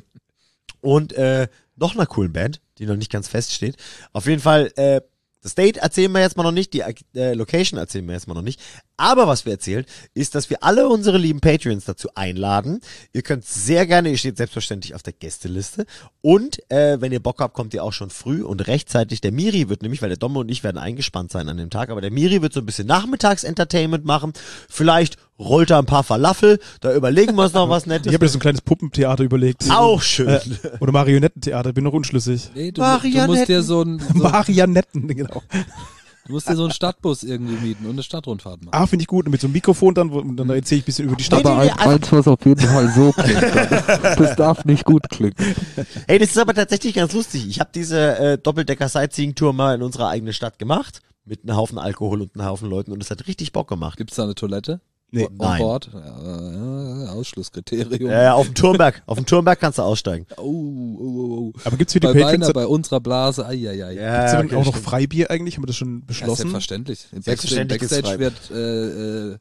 Und äh, noch einer coolen Band, die noch nicht ganz feststeht. Auf jeden Fall, äh, das Date erzählen wir jetzt mal noch nicht, die äh, Location erzählen wir jetzt mal noch nicht. Aber was wir erzählen, ist, dass wir alle unsere lieben Patreons dazu einladen. Ihr könnt sehr gerne, ihr steht selbstverständlich auf der Gästeliste. Und äh, wenn ihr Bock habt, kommt ihr auch schon früh und rechtzeitig. Der Miri wird nämlich, weil der Domme und ich werden eingespannt sein an dem Tag, aber der Miri wird so ein bisschen Nachmittags-Entertainment machen. Vielleicht rollt er ein paar Falafel, da überlegen wir uns noch was Nettes. Ich habe mir so ein kleines Puppentheater überlegt. Auch schön. Äh, oder Marionettentheater, bin noch unschlüssig. Nee, du, du Marionetten. musst dir so ein, so, Marionetten, genau. du musst dir so einen Stadtbus irgendwie mieten und eine Stadtrundfahrt machen. Ah, finde ich gut. Und mit so einem Mikrofon dann, wo, und dann erzähle ich ein bisschen über die Stadt. Nee, nee, nee, also- eins, was auf jeden Fall so klingt. Das, das darf nicht gut klingen. Hey, das ist aber tatsächlich ganz lustig. Ich habe diese äh, Doppeldecker-Sightseeing-Tour mal in unserer eigenen Stadt gemacht. Mit einem Haufen Alkohol und einem Haufen Leuten. Und es hat richtig Bock gemacht. Gibt's da eine Toilette? Nee. On Nein. Bord? Ja, äh, Ausschlusskriterium. Äh, auf dem Turmberg. Auf dem Turmberg kannst du aussteigen. Oh, oh, oh, oh. Aber gibt's für die Bei Patrons meiner, bei unserer Blase, ai, ai, ai. Ja, gibt's denn okay, auch noch stimmt. Freibier eigentlich? Haben wir das schon Ja, beschlossen? selbstverständlich. Im Selbstverständlich Backstage, gibt's Backstage wird äh, äh,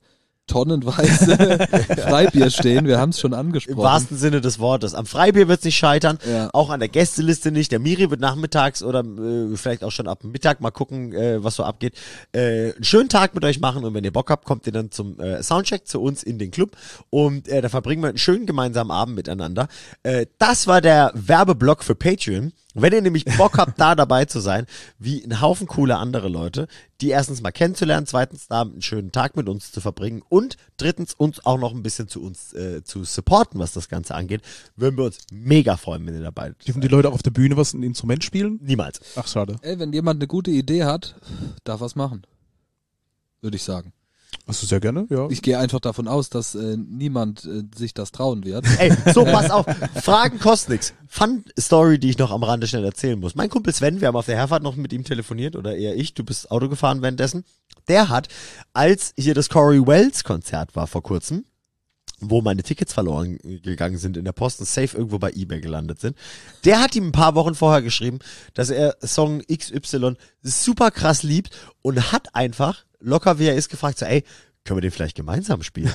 tonnenweise Freibier stehen. Wir haben es schon Im angesprochen. wahrsten Sinne des Wortes. Am Freibier wird's nicht scheitern. Ja. Auch an der Gästeliste nicht. Der Miri wird nachmittags oder äh, vielleicht auch schon ab Mittag mal gucken, äh, was so abgeht. Äh, einen schönen Tag mit euch machen. Und wenn ihr Bock habt, kommt ihr dann zum äh, Soundcheck zu uns in den Club. Und äh, da verbringen wir einen schönen gemeinsamen Abend miteinander. Äh, das war der Werbeblock für Patreon. Wenn ihr nämlich Bock habt, da dabei zu sein, wie ein Haufen coole andere Leute, die erstens mal kennenzulernen, zweitens da einen schönen Tag mit uns zu verbringen und drittens uns auch noch ein bisschen zu uns äh, zu supporten, was das Ganze angeht, würden wir uns mega freuen, wenn ihr dabei seid. Dürfen die Leute auch auf der Bühne was, ein Instrument spielen? Niemals. Ach, schade. Ey, wenn jemand eine gute Idee hat, darf was machen. Würde ich sagen. Hast du sehr gerne, ja. Ich gehe einfach davon aus, dass äh, niemand äh, sich das trauen wird. Ey, so, pass auf. Fragen kosten nix. Fun-Story, die ich noch am Rande schnell erzählen muss. Mein Kumpel Sven, wir haben auf der Herfahrt noch mit ihm telefoniert, oder eher ich, du bist Auto gefahren währenddessen. Der hat, als hier das Corey Wells Konzert war vor kurzem, wo meine Tickets verloren gegangen sind in der Post und safe irgendwo bei eBay gelandet sind. Der hat ihm ein paar Wochen vorher geschrieben, dass er Song X Y super krass liebt und hat einfach, locker wie er ist, gefragt, so, ey, können wir den vielleicht gemeinsam spielen?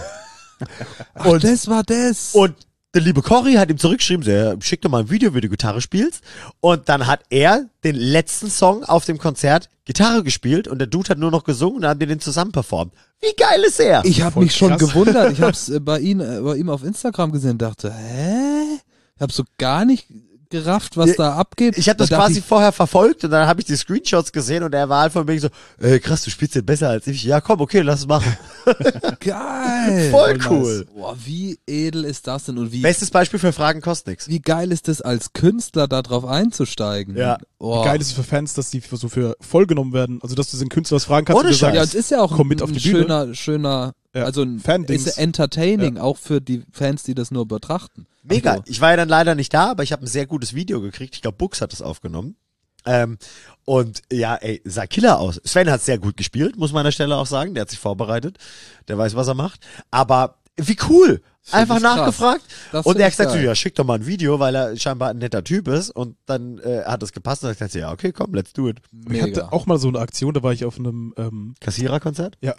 Ach, und das war das. Und der liebe Cory hat ihm zurückgeschrieben, so, ja, schick doch mal ein Video, wie du Gitarre spielst. Und dann hat er den letzten Song auf dem Konzert Gitarre gespielt und der Dude hat nur noch gesungen und dann haben die den zusammen performt. Wie geil ist er? Ich habe Voll mich schon krass. gewundert. Ich habe es äh, bei, ihm, äh, bei ihm auf Instagram gesehen und dachte, hä? Ich habe so gar nicht gerafft, was Ja, da abgeht. Ich habe das Da dachte quasi vorher verfolgt und dann habe ich die Screenshots gesehen und er war halt von mir so, äh, krass, du spielst den besser als ich. Ja, komm, okay, lass es machen. ich, geil. Voll nice. cool. Boah, wie edel ist das denn und wie, Bestes Beispiel für Fragen kostet nix. wie geil ist es als Künstler da drauf einzusteigen? Ja. Oh. Geil ist es für Fans, dass die für, so für voll genommen werden. Also, dass du den Künstler was fragen kannst Ohne und der sagt, Ja, und es ist ja auch komm ein, mit auf ein die Bühne. schöner, schöner, Ja, also ein Fan-Dings. ist entertaining, auch für die Fans, die das nur betrachten. Mega. Also, Ich war ja dann leider nicht da, aber ich habe ein sehr gutes Video gekriegt. Ich glaube, Bux hat es aufgenommen. Ähm, und ja, ey, sah Killer aus. Sven hat sehr gut gespielt, muss man an der Stelle auch sagen. Der hat sich vorbereitet. Der weiß, was er macht. Aber wie cool. Find Einfach ich nachgefragt. Das Und find er hat ich gesagt, so, geil. ja, schick doch mal ein Video, weil er scheinbar ein netter Typ ist. Und dann äh, hat es gepasst. Und ich dachte, ja, okay, komm, let's do it. Ich Mega. hatte auch mal so eine Aktion, da war ich auf einem, ähm, Kassiererkonzert? ja,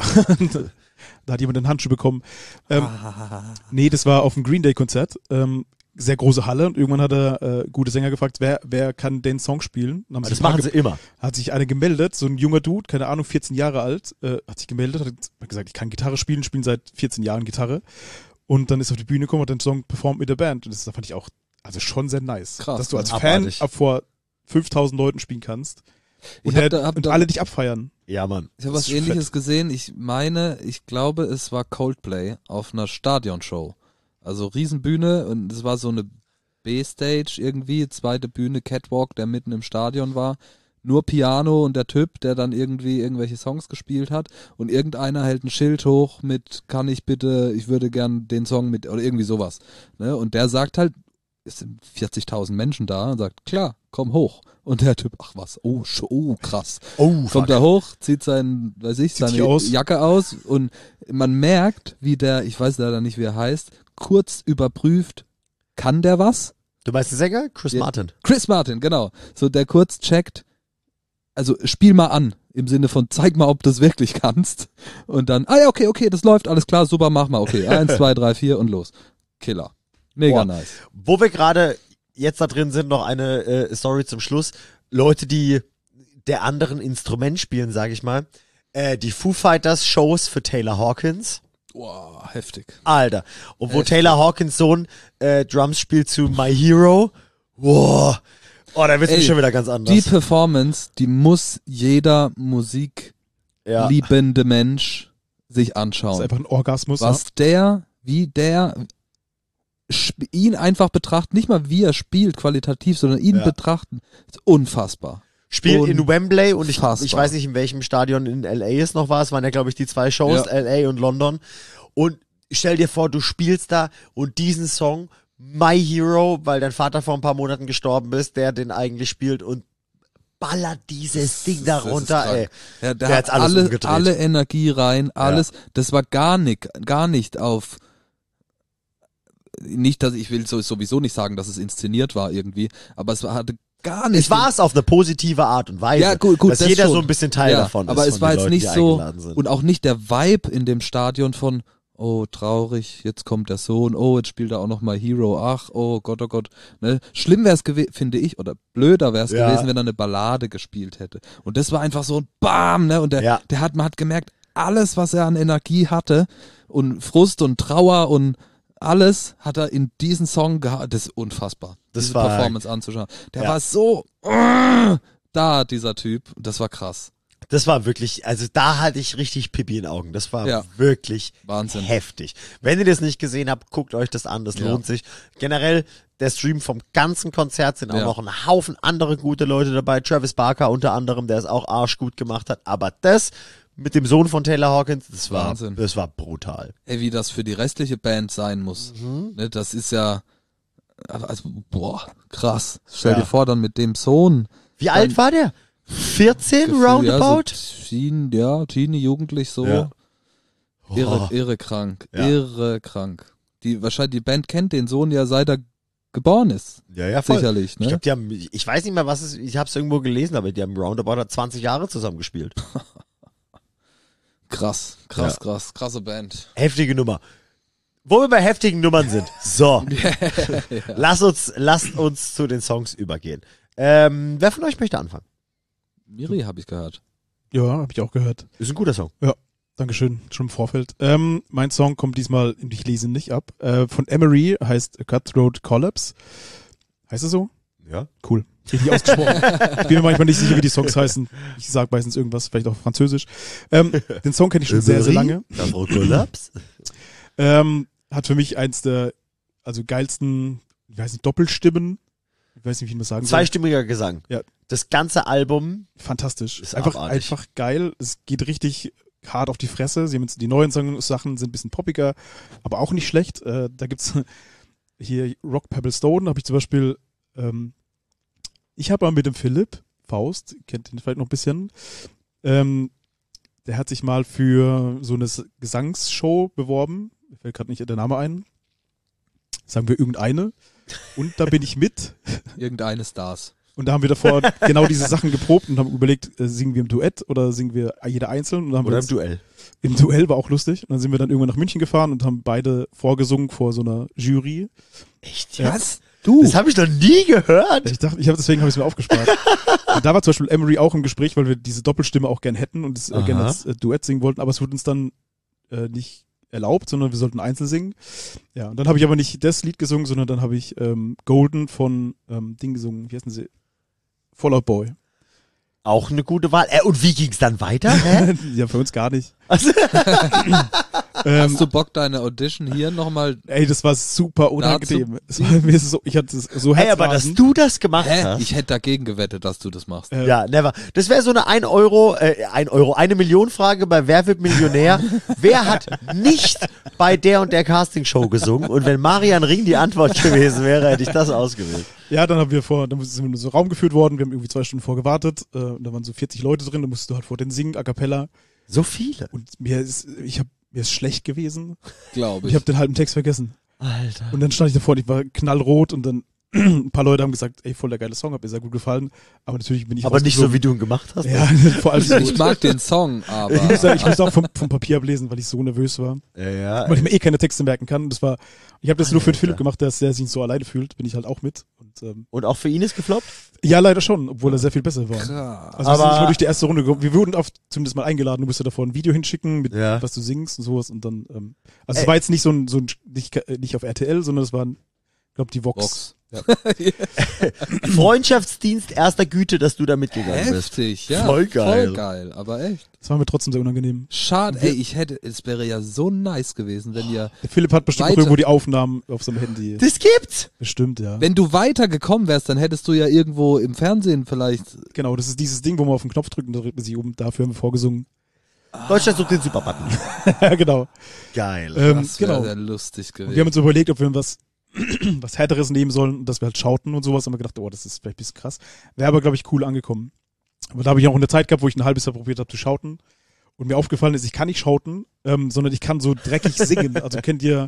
da hat jemand einen Handschuh bekommen. Ähm, nee, das war auf einem Green Day Konzert. Ähm, sehr große Halle und irgendwann hat er äh, gute Sänger gefragt, wer wer kann den Song spielen? Dann haben Das sich machen ein sie paar ge- immer. Hat sich einer gemeldet, so ein junger Dude, keine Ahnung, vierzehn Jahre alt, äh, hat sich gemeldet, hat gesagt, ich kann Gitarre spielen, spiele seit vierzehn Jahren Gitarre. Und dann ist auf die Bühne gekommen und den Song performt mit der Band. Und das fand ich auch, also schon sehr nice. Krass, dass du als ja. Fan Abartig. ab vor fünftausend Leuten spielen kannst. Und, Ich hab der, da- hab und da- alle dich abfeiern. Ja, Mann. Ich habe Das was ist schon Ähnliches fett. gesehen. Ich meine, ich glaube, es war Coldplay auf einer Stadionshow. Also Riesenbühne und es war so eine B-Stage irgendwie, zweite Bühne, Catwalk, der mitten im Stadion war. Nur Piano und der Typ, der dann irgendwie irgendwelche Songs gespielt hat und irgendeiner hält ein Schild hoch mit, kann ich bitte, ich würde gern den Song mit, oder irgendwie sowas. Ne? Und der sagt halt, es sind vierzigtausend Menschen da und sagt, klar, komm hoch. Und der Typ, ach was, oh, sch- oh krass. Oh, Kommt da hoch, zieht sein, weiß ich, Zieht sich seine aus. Jacke aus und man merkt, wie der, ich weiß leider nicht, wie er heißt, kurz überprüft, kann der was? Du meinst den Sänger? Chris Ja. Martin. Chris Martin, genau. So, der kurz checkt, also spiel mal an, im Sinne von zeig mal, ob du es wirklich kannst. Und dann, ah ja, okay, okay, das läuft, alles klar, super, mach mal, okay. Eins, zwei, drei, vier und los. Killer. Mega Boah. nice. Wo wir gerade jetzt da drin sind, noch eine äh, Story zum Schluss. Leute, die der anderen Instrument spielen, sage ich mal. Äh, die Foo Fighters Shows für Taylor Hawkins. Wow, heftig. Alter. Und wo Heftig. Taylor Hawkins Sohn äh, Drums spielt zu My Hero. Wow. Oh, da wird's Ey, mich schon wieder ganz Die anders. Performance, die muss jeder Musik Ja. liebende Mensch sich Das ist anschauen. einfach ein Orgasmus. Was der, wie der sp- ihn einfach betrachtet, nicht mal wie er spielt qualitativ, sondern ihn Ja. betrachten, ist unfassbar. Spielt in Wembley und ich, Unfassbar. ich weiß nicht, in welchem Stadion in L A es noch war. Es waren ja, glaube ich, die zwei Shows, Ja. L A und London. Und stell dir vor, du spielst da und diesen Song, My Hero, weil dein Vater vor ein paar Monaten gestorben ist, der den eigentlich spielt und ballert dieses Ding da Das ist runter, krank. ey. Ja, der Der hat hat's alles alle, umgedreht. alle Energie rein, alles. Das war gar nicht, gar nicht auf. Nicht, dass ich will so- sowieso nicht sagen, dass es inszeniert war irgendwie, aber es war- hatte gar nicht. Es war es auf eine positive Art und Weise, Ja, gut, gut, dass das jeder schon. so ein bisschen Teil ja, davon aber ist. es von war den jetzt Leuten, nicht die so eingeladen sind. und auch nicht der Vibe in dem Stadion von oh traurig, jetzt kommt der Sohn, oh jetzt spielt er auch noch mal Hero, ach oh Gott, oh Gott, ne? Schlimm wäre es gewesen, finde ich, oder blöder wäre es Ja. gewesen, wenn er eine Ballade gespielt hätte. Und das war einfach so ein Bam, ne? Und der, Ja. der hat, man hat gemerkt, alles, was er an Energie hatte und Frust und Trauer und alles hat er in diesen Song gehabt. Das ist unfassbar. Das diese war- Performance anzuschauen. Der Ja. war so äh, da, dieser Typ. Das war krass. Das war wirklich, also da hatte ich richtig Pipi in den Augen. Das war Ja. wirklich Wahnsinn. heftig. Wenn ihr das nicht gesehen habt, guckt euch das an, das Ja. lohnt sich. Generell, der Stream vom ganzen Konzert sind auch Ja. noch ein Haufen andere gute Leute dabei. Travis Barker unter anderem, der es auch arschgut gemacht hat. Aber das mit dem Sohn von Taylor Hawkins, das war, Wahnsinn. das war brutal. Ey, wie das für die restliche Band sein muss. Mhm. Ne, das ist ja, also, boah, krass. Stell Ja. dir vor, dann mit dem Sohn. Wie alt war der? vierzehn Gefühl, roundabout? Ja, so Teen, ja, Teenie, jugendlich so. Ja. Irre, Oh. irre krank. Ja. Irre krank. Die, wahrscheinlich, die Band kennt den Sohn ja seit er geboren ist. Ja, ja, voll. Sicherlich, Ich ne? glaube, die haben, ich weiß nicht mehr, was es, ich habe es irgendwo gelesen, aber die haben roundabout zwanzig Jahre zusammen gespielt. Krass, krass, Ja. krass, krasse Band. Heftige Nummer. Wo wir bei heftigen Nummern sind. So. Lass uns, lasst uns zu den Songs übergehen. Ähm, wer von euch möchte anfangen? Miri habe ich gehört. Ja, habe ich auch gehört. Ist ein guter Song. Dankeschön, schon im Vorfeld. Ähm, mein Song kommt diesmal, ich lese ihn nicht ab, äh, von Emery, heißt Cutthroat Collapse. Heißt es so? Ja. Cool. Richtig ausgesprochen. Ich bin mir manchmal nicht sicher, wie die Songs heißen. Ich sage meistens irgendwas, vielleicht auch Französisch. Ähm, den Song kenne ich schon sehr, sehr lange. Das Kollaps. Ähm, hat für mich eins der, also geilsten, ich weiß nicht, Doppelstimmen. Ich weiß nicht, wie ich das sagen soll. Zweistimmiger Gesang. Ja. Das ganze Album. Fantastisch. Ist einfach, abartig. einfach geil. Es geht richtig hart auf die Fresse. Sie haben jetzt, die neuen Song- Sachen sind ein bisschen poppiger, aber auch nicht schlecht. Äh, da gibt's hier Rock Pebble Stone, habe ich zum Beispiel, ähm, ich habe mal mit dem Philipp, V Faust, kennt ihn vielleicht noch ein bisschen. Ähm, der hat sich mal für so eine Gesangsshow beworben. Mir fällt gerade nicht der Name ein. Sagen wir irgendeine. Und da bin ich mit. Irgendeine Stars. Und da haben wir davor genau diese Sachen geprobt und haben überlegt, äh, singen wir im Duett oder singen wir jeder einzeln? Und dann haben Oder wir im uns, Duell. Im Duell war auch lustig. Und dann sind wir dann irgendwann nach München gefahren und haben beide vorgesungen vor so einer Jury. Echt? Ja. Was? Du? Das habe ich noch nie gehört. Ich dachte, ich habe deswegen habe ich es mir aufgespart. Und da war zum Beispiel Emery auch im Gespräch, weil wir diese Doppelstimme auch gern hätten und es äh, gerne als äh, Duett singen wollten, aber es wurde uns dann äh, nicht erlaubt, sondern wir sollten einzeln singen. Ja, und dann habe ich aber nicht das Lied gesungen, sondern dann habe ich ähm, Golden von ähm, Ding gesungen. Wie heißen sie? Fallout Boy. Auch eine gute Wahl. Äh, und wie ging's dann weiter? Hä? Ja, für uns gar nicht. Also, ähm, Hast du Bock, deine Audition hier nochmal? ey, das war super unangenehm. Es war, mir ist es so, ich hatte es so hey, aber dass Herzrasen. du das gemacht Hä? hast. Ich hätte dagegen gewettet, dass du das machst. Äh, Ja, never. Das wäre so eine ein Euro, äh, ein Euro, eine Million Frage bei Wer wird Millionär? Wer hat nicht bei der und der Castingshow gesungen? Und wenn Marian Ring die Antwort gewesen wäre, hätte ich das ausgewählt. Ja, dann haben wir vor, dann sind wir in so einen Raum geführt worden, wir haben irgendwie zwei Stunden vorgewartet, äh, und da waren so vierzig Leute drin, da musstest du halt vor denen singen, a cappella. So viele. Und mir ist, ich hab, mir ist schlecht gewesen. Glaube ich. Ich habe den halben Text vergessen. Alter. Und dann stand ich davor, und ich war knallrot und dann ein paar Leute haben gesagt, ey, voll der geile Song, hat mir sehr gut gefallen. Aber natürlich bin ich Aber nicht so, wie rausgeflogen. du ihn gemacht hast. Ja, vor allem so. Ich mag den Song, aber. Ich muss, ich muss auch vom, vom Papier ablesen, weil ich so nervös war. Ja, ja. Weil ich mir eh keine Texte merken kann. Und das war, ich habe das nur für den Alter. Philipp gemacht, der, der sich so alleine fühlt, bin ich halt auch mit. Und, ähm, Und auch für ihn ist gefloppt? ja, leider schon, obwohl er sehr viel besser war. Krass. Also wir sind Aber- nicht nur durch die erste Runde gekommen. Wir wurden auf, zumindest mal eingeladen, du musst ja davor ein Video hinschicken, mit Ja. was du singst und sowas. Und dann, ähm, also Ey. es war jetzt nicht so ein, so ein nicht, nicht auf R T L, sondern es waren, ich glaube, die Vox. Vox. Freundschaftsdienst erster Güte, dass du da mitgegangen bist. Heftig, ja. Voll geil. Voll geil, aber echt. Das war mir trotzdem sehr unangenehm. Schade, ey, ich hätte, es wäre ja so nice gewesen, wenn ihr, Der Philipp hat bestimmt Weiter. noch irgendwo die Aufnahmen auf seinem Handy. Das gibt's! Bestimmt, ja. wenn du weitergekommen wärst, dann hättest du ja irgendwo im Fernsehen vielleicht, Genau, das ist dieses Ding, wo man auf den Knopf drückt und da dreht man sich um. Dafür haben wir vorgesungen. Deutschland sucht den Superbutton. Ja, genau. Geil. Ähm, das wäre genau. sehr lustig Und wir haben gewesen. uns überlegt, ob wir was, was Härteres nehmen sollen und dass wir halt schauten und sowas. Haben wir gedacht, oh, das ist vielleicht ein bisschen krass. Wäre aber, glaube ich, cool angekommen. Aber da habe ich auch eine Zeit gehabt, wo ich ein halbes Jahr probiert habe zu schauten. Und mir aufgefallen ist, ich kann nicht schauten, ähm, sondern ich kann so dreckig singen. Also kennt ihr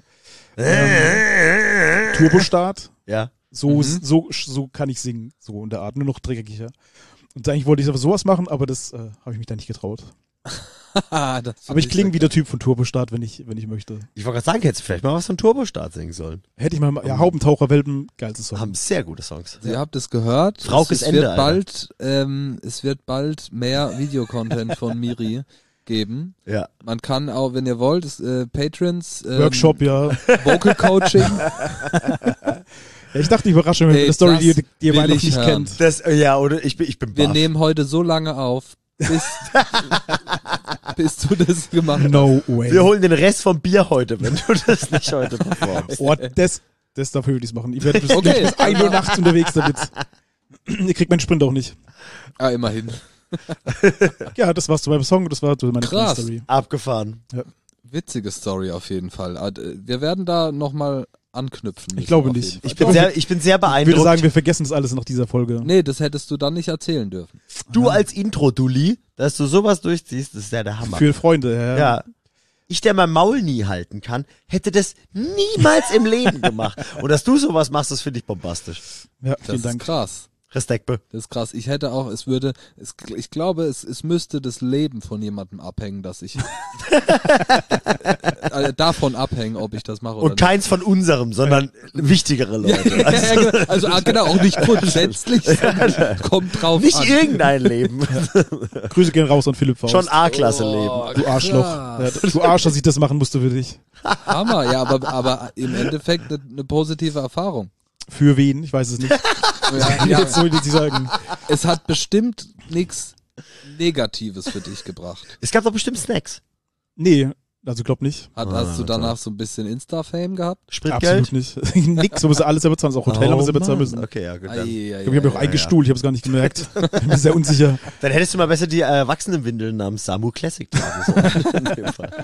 ähm, Turbostart? Ja. So, Mhm. so, so kann ich singen. So in der Art. Nur noch dreckiger. Und eigentlich wollte ich aber sowas machen, aber das äh, habe ich mich da nicht getraut. Das Aber ich find klinge sehr wie der Typ von Turbostart, wenn ich, wenn ich möchte. Ich wollte gerade sagen, hättest du vielleicht mal was von Turbostart singen sollen. Hätte ich mal, ja, Haubentaucher, Welpen, geilstes Song. Haben sehr gute Songs. Ihr habt es gehört. Fraukes es, es Ende, wird Alter. bald, ähm, es wird bald mehr Videocontent von Miri geben. Ja. Man kann auch, wenn ihr wollt, es, äh, Patrons, ähm, Workshop, ja. Vocal Coaching. Ja, ich dachte, ich überrasche mich mit Ey, einer Story, die, das die ihr will beide noch ich nicht hören. kennt. Das, äh, ja, oder ich bin, ich bin Wir baff. nehmen heute so lange auf, bis, bis du das gemacht hast. No way. Wir holen den Rest vom Bier heute, wenn du das nicht heute performst. Oh, das, das dafür würde ich machen. Ich werde bis, Okay. bis ein Uhr nachts unterwegs damit. Ihr kriegt meinen Sprint auch nicht. Ah, immerhin. Ja, das war's zu meinem Song, das war so meine Krass. kleine Story. Abgefahren. Witzige Story auf jeden Fall. Ah, d- Wir werden da nochmal anknüpfen müssen. Ich glaube auf nicht. jeden Fall. Ich bin sehr, ich bin sehr Ich würde beeindruckt. sagen, wir vergessen das alles nach dieser Folge. Nee, das hättest du dann nicht erzählen dürfen. Du als Intro-Dulli, dass du sowas durchziehst, das ist ja der Hammer. Für Freunde, ja. Ja. Ich, der mein Maul nie halten kann, hätte das niemals im Leben gemacht. Und dass du sowas machst, das finde ich bombastisch. Ja, Das vielen ist Dank. krass. Respekt, be. Das ist krass. Ich hätte auch, es würde, es, ich glaube, es, es müsste das Leben von jemandem abhängen, dass ich äh, davon abhängen, ob ich das mache oder Und keins von unserem, sondern wichtigere nicht. Leute. Ja, ja, genau. Also ah, genau, auch nicht grundsätzlich, sondern kommt drauf Nicht an. irgendein Leben. Grüße gehen raus an Philipp Faust. Schon A-Klasse Oh, Leben. Du Arschloch. Ja, krass. du Arsch, dass ich das machen musste für dich. Hammer, ja, aber, aber im Endeffekt eine, eine positive Erfahrung. Für wen? Ich weiß es nicht. Ja, Jetzt soll ich sagen. Es hat bestimmt nichts Negatives für dich gebracht. Es gab doch bestimmt Snacks. Nee, also glaub nicht. Hat, Ah, hast du danach so ein bisschen Insta-Fame gehabt? Spritgeld. Absolut nicht. Nix, wir müssen alles selber zahlen. Das auch Hotel haben wir selber zahlen Mann. müssen. Okay, ja, gut. Ei, Dann, ei, Ich ei, glaube, ich habe auch ei. eingestuhlt, ich habe es gar nicht gemerkt. Ich bin sehr unsicher. dann hättest du mal besser die Erwachsenenwindeln namens Samu Classic tragen sollen. In dem Fall.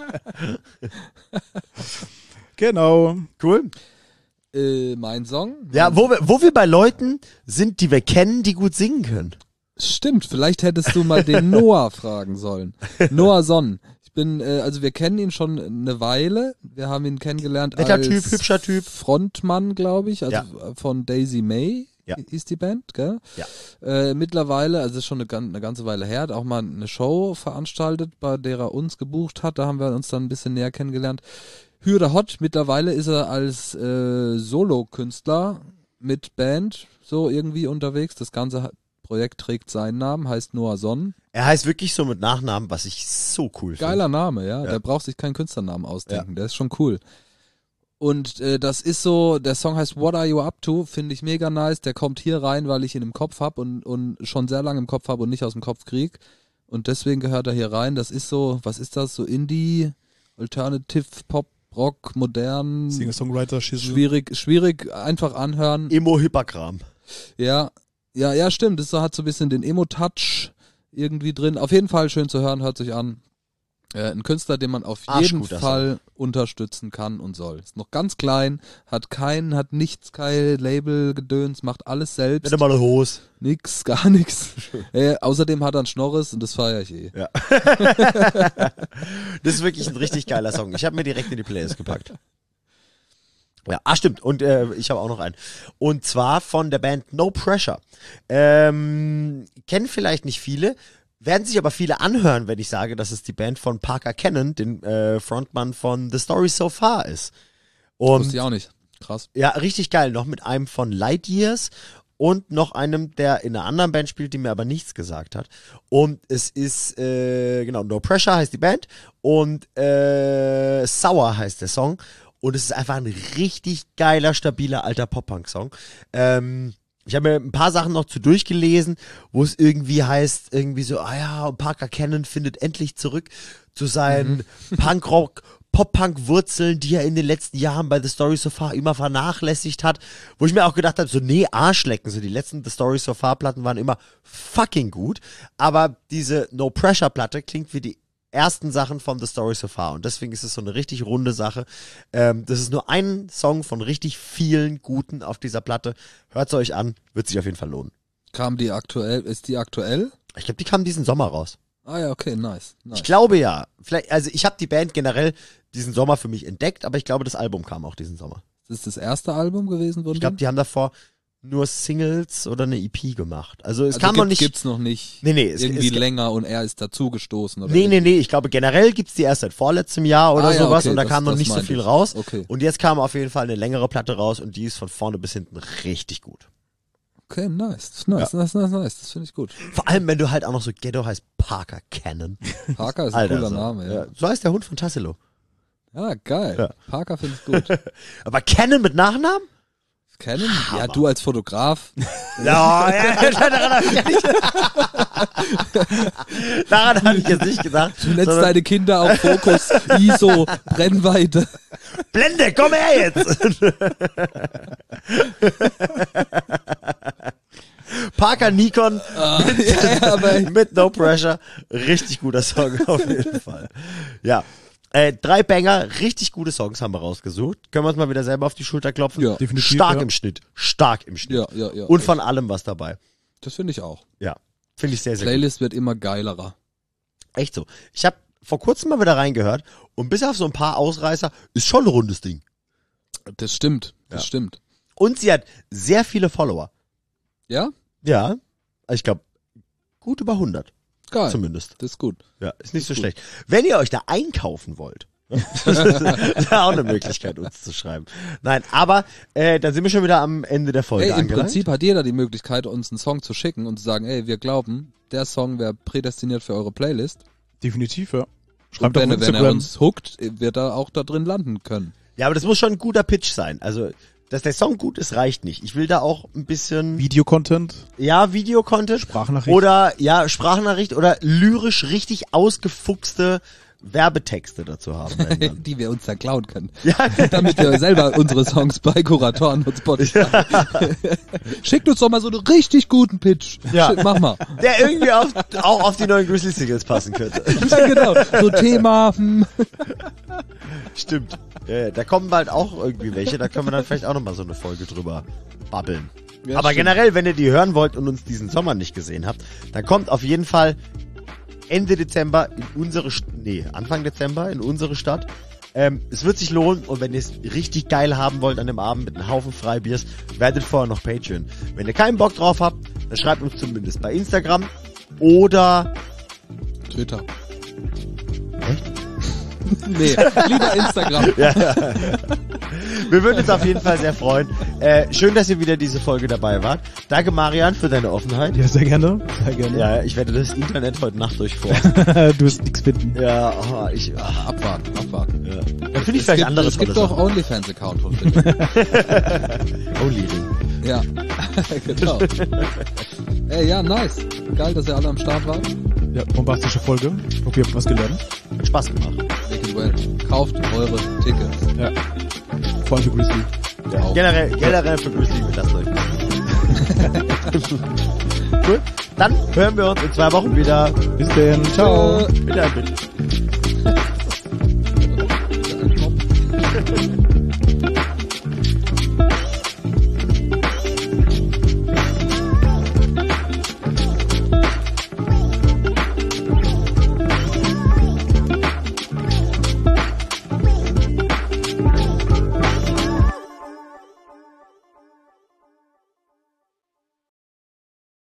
Genau. Cool. Äh, mein Song? Ja, wo wir, wo wir bei Leuten sind, die wir kennen, die gut singen können. Stimmt, vielleicht hättest du mal den Noah fragen sollen. Noah Sonn. Ich bin, äh, also wir kennen ihn schon eine Weile. Wir haben ihn kennengelernt Netter als Typ, hübscher Typ. Frontmann, glaube ich, also Ja. von Daisy May. Ja. Ist die Band, gell? Ja. Äh, mittlerweile, also ist schon eine, gan- eine ganze Weile her, hat auch mal eine Show veranstaltet, bei der er uns gebucht hat. Da haben wir uns dann ein bisschen näher kennengelernt. Hü oder Hot, mittlerweile ist er als äh, Solo-Künstler mit Band so irgendwie unterwegs. Das ganze Projekt trägt seinen Namen, heißt Noah Sonn. Er heißt wirklich so mit Nachnamen, was ich so cool finde. Geiler Name, ja. Ja. Der braucht sich keinen Künstlernamen ausdenken. Der ist schon cool. Und äh, das ist so, der Song heißt What Are You Up To, finde ich mega nice. Der kommt hier rein, weil ich ihn im Kopf habe und, und schon sehr lange im Kopf habe und nicht aus dem Kopf krieg. Und deswegen gehört er hier rein. Das ist so, was ist das? So Indie, Alternative, Pop, Rock, modern, Singer-Songwriter, Schissel. schwierig, schwierig, einfach anhören. Emo-Hyperkram. Ja, ja, ja, stimmt. Das hat so ein bisschen den Emo-Touch irgendwie drin. Auf jeden Fall schön zu hören, hört sich an. Äh, ein Künstler, den man auf jeden Arschguter Fall unterstützen kann und soll. Ist noch ganz klein, hat kein, hat nichts, kein Label-Gedöns, macht alles selbst. Nicht mal eine Hose. Nix, gar nix. äh, außerdem hat er einen Schnorres und das feiere ich eh. Ja. Das ist wirklich ein richtig geiler Song. Ich habe mir direkt in die Playlist gepackt. Ja, ah stimmt. Und äh, ich habe auch noch einen. Und zwar von der Band No Pressure. Ähm, kennen vielleicht nicht viele, werden sich aber viele anhören, wenn ich sage, dass es die Band von Parker Cannon, den äh, Frontmann von The Story So Far ist. Und Wusste ich auch nicht. Krass. ja, richtig geil. Noch mit einem von Light Years und noch einem, der in einer anderen Band spielt, die mir aber nichts gesagt hat. Und es ist, äh, genau, No Pressure heißt die Band und äh, Sour heißt der Song. Und es ist einfach ein richtig geiler, stabiler, alter Pop-Punk-Song. Ähm, ich habe mir ein paar Sachen noch zu durchgelesen, wo es irgendwie heißt, irgendwie so, ah ja, Parker Cannon findet endlich zurück zu seinen mhm. Punkrock, Pop-Punk-Wurzeln, die er in den letzten Jahren bei The Story So Far immer vernachlässigt hat. Wo ich mir auch gedacht habe, so, nee, Arschlecken. So, die letzten The Story So Far-Platten waren immer fucking gut. Aber diese No-Pressure-Platte klingt wie die ersten Sachen von The Story So Far. Und deswegen ist es so eine richtig runde Sache. Ähm, das ist nur ein Song von richtig vielen guten auf dieser Platte. Hört's euch an, wird sich auf jeden Fall lohnen. Kam die aktuell, ist die aktuell? Ich glaube, die kam diesen Sommer raus. Ah ja, okay, nice. nice. Ich glaube ja. Vielleicht, also ich habe die Band generell diesen Sommer für mich entdeckt, aber ich glaube, das Album kam auch diesen Sommer. Das ist das erste Album gewesen von Ich glaube, denen? die haben davor nur Singles oder eine E P gemacht. Also es Also kam gibt, noch nicht. Gibt's noch nicht Nee, nee, es- irgendwie es- länger und er ist dazugestoßen oder Nee, wie? nee, nee, ich glaube generell gibt's die erst seit vorletztem Jahr oder Ah, ja, sowas okay, und da das- kam noch das nicht so meinte viel ich. raus. Okay. Und jetzt kam auf jeden Fall eine längere Platte raus und die ist von vorne bis hinten richtig gut. Okay, nice. Nice, nice, nice, nice. Das finde ich gut. Vor allem, wenn du halt auch noch so Ghetto heißt Parker Cannon. Parker ist ein Alter, cooler so. Name, ja. Ja, so heißt der Hund von Tassilo. Ja, geil. Ja. Parker finde ich gut. Aber Cannon mit Nachnamen? Canon? Ja, du als Fotograf. Ja, ja, daran habe ich ja nicht Daran hatte ich jetzt nicht gedacht. Du nennst sondern- deine Kinder auf Fokus, I S O, Brennweite. Blende, komm her jetzt! Parker Nikon mit, ja, ja, aber- mit No Pressure. Richtig guter Song auf jeden Fall. Ja. Äh, drei Banger, richtig gute Songs haben wir rausgesucht. Können wir uns mal wieder selber auf die Schulter klopfen? Ja, definitiv, Stark ja. im Schnitt. Stark im Schnitt. Ja, ja, ja. Und von allem was dabei. Das finde ich auch. Ja. Finde ich sehr, sehr gut. Playlist wird immer geilerer. Echt so. Ich habe vor kurzem mal wieder reingehört und bis auf so ein paar Ausreißer ist schon ein rundes Ding. Das stimmt, das Ja. stimmt. Und sie hat sehr viele Follower. Ja? Ja. Ich glaube, gut über hundert. Geil. Zumindest. Das ist gut. Ja, ist nicht so gut. schlecht. Wenn ihr euch da einkaufen wollt, das ist ja auch eine Möglichkeit, uns zu schreiben. Nein, aber äh, dann sind wir schon wieder am Ende der Folge Ey, im angelangt. Prinzip hat jeder die Möglichkeit, uns einen Song zu schicken und zu sagen, ey, wir glauben, der Song wäre prädestiniert für eure Playlist. Definitiv, ja. Und Schreibt auf wenn, wenn er Instagram. uns hookt, wird er auch da drin landen können. Ja, aber das muss schon ein guter Pitch sein. Also, dass der Song gut ist, reicht nicht. Ich will da auch ein bisschen, Videocontent. ja, Videocontent. Sprachnachricht. Oder, ja, Sprachnachricht oder lyrisch richtig ausgefuchste Werbetexte dazu haben. Wenn dann. Die wir uns dann klauen können. Ja, Damit wir selber unsere Songs bei Kuratoren und Spotify. Schickt uns doch mal so einen richtig guten Pitch. Ja. Schick, mach mal. der irgendwie auf, auch auf die neuen Grizzly Singles passen könnte. Ja, genau. So Thema. Hm. Stimmt. Ja, ja, da kommen bald auch irgendwie welche, da können wir dann vielleicht auch nochmal so eine Folge drüber babbeln. Ja, Aber stimmt. generell, wenn ihr die hören wollt und uns diesen Sommer nicht gesehen habt, dann kommt auf jeden Fall Ende Dezember in unsere, St- nee, Anfang Dezember in unsere Stadt. Ähm, es wird sich lohnen und wenn ihr es richtig geil haben wollt an dem Abend mit einem Haufen Freibiers, werdet vorher noch Patreon. Wenn ihr keinen Bock drauf habt, dann schreibt uns zumindest bei Instagram oder Twitter. Echt? Nee, lieber Instagram. Ja, ja. Wir würden uns auf jeden Fall sehr freuen. Äh, schön, dass ihr wieder diese Folge dabei wart. Danke, Marian, für deine Offenheit. Ja, sehr gerne. Sehr gerne. Ja, ich werde das Internet heute Nacht durchforsten. Du wirst nichts finden. Ja, oh, ich... Oh, Abwarten, abwarten. ja. Dann finde ich Es vielleicht gibt, andere es gibt tolle doch OnlyFans-Account von Philipp. Sachen. Only Ring. Ja, genau. Ey, ja, nice. Geil, dass ihr alle am Start wart. Ja, bombastische Folge. Ich hoffe, ihr habt was gelernt. Hat Spaß gemacht. Make it well. Kauft eure Tickets. Ja. Vor allem für Grizzly. Ja, Auch. generell, generell für Grizzly, wir lassen euch. Cool. Dann hören wir uns in zwei Wochen wieder. Bis dann. Ciao. Wieder ein Bild.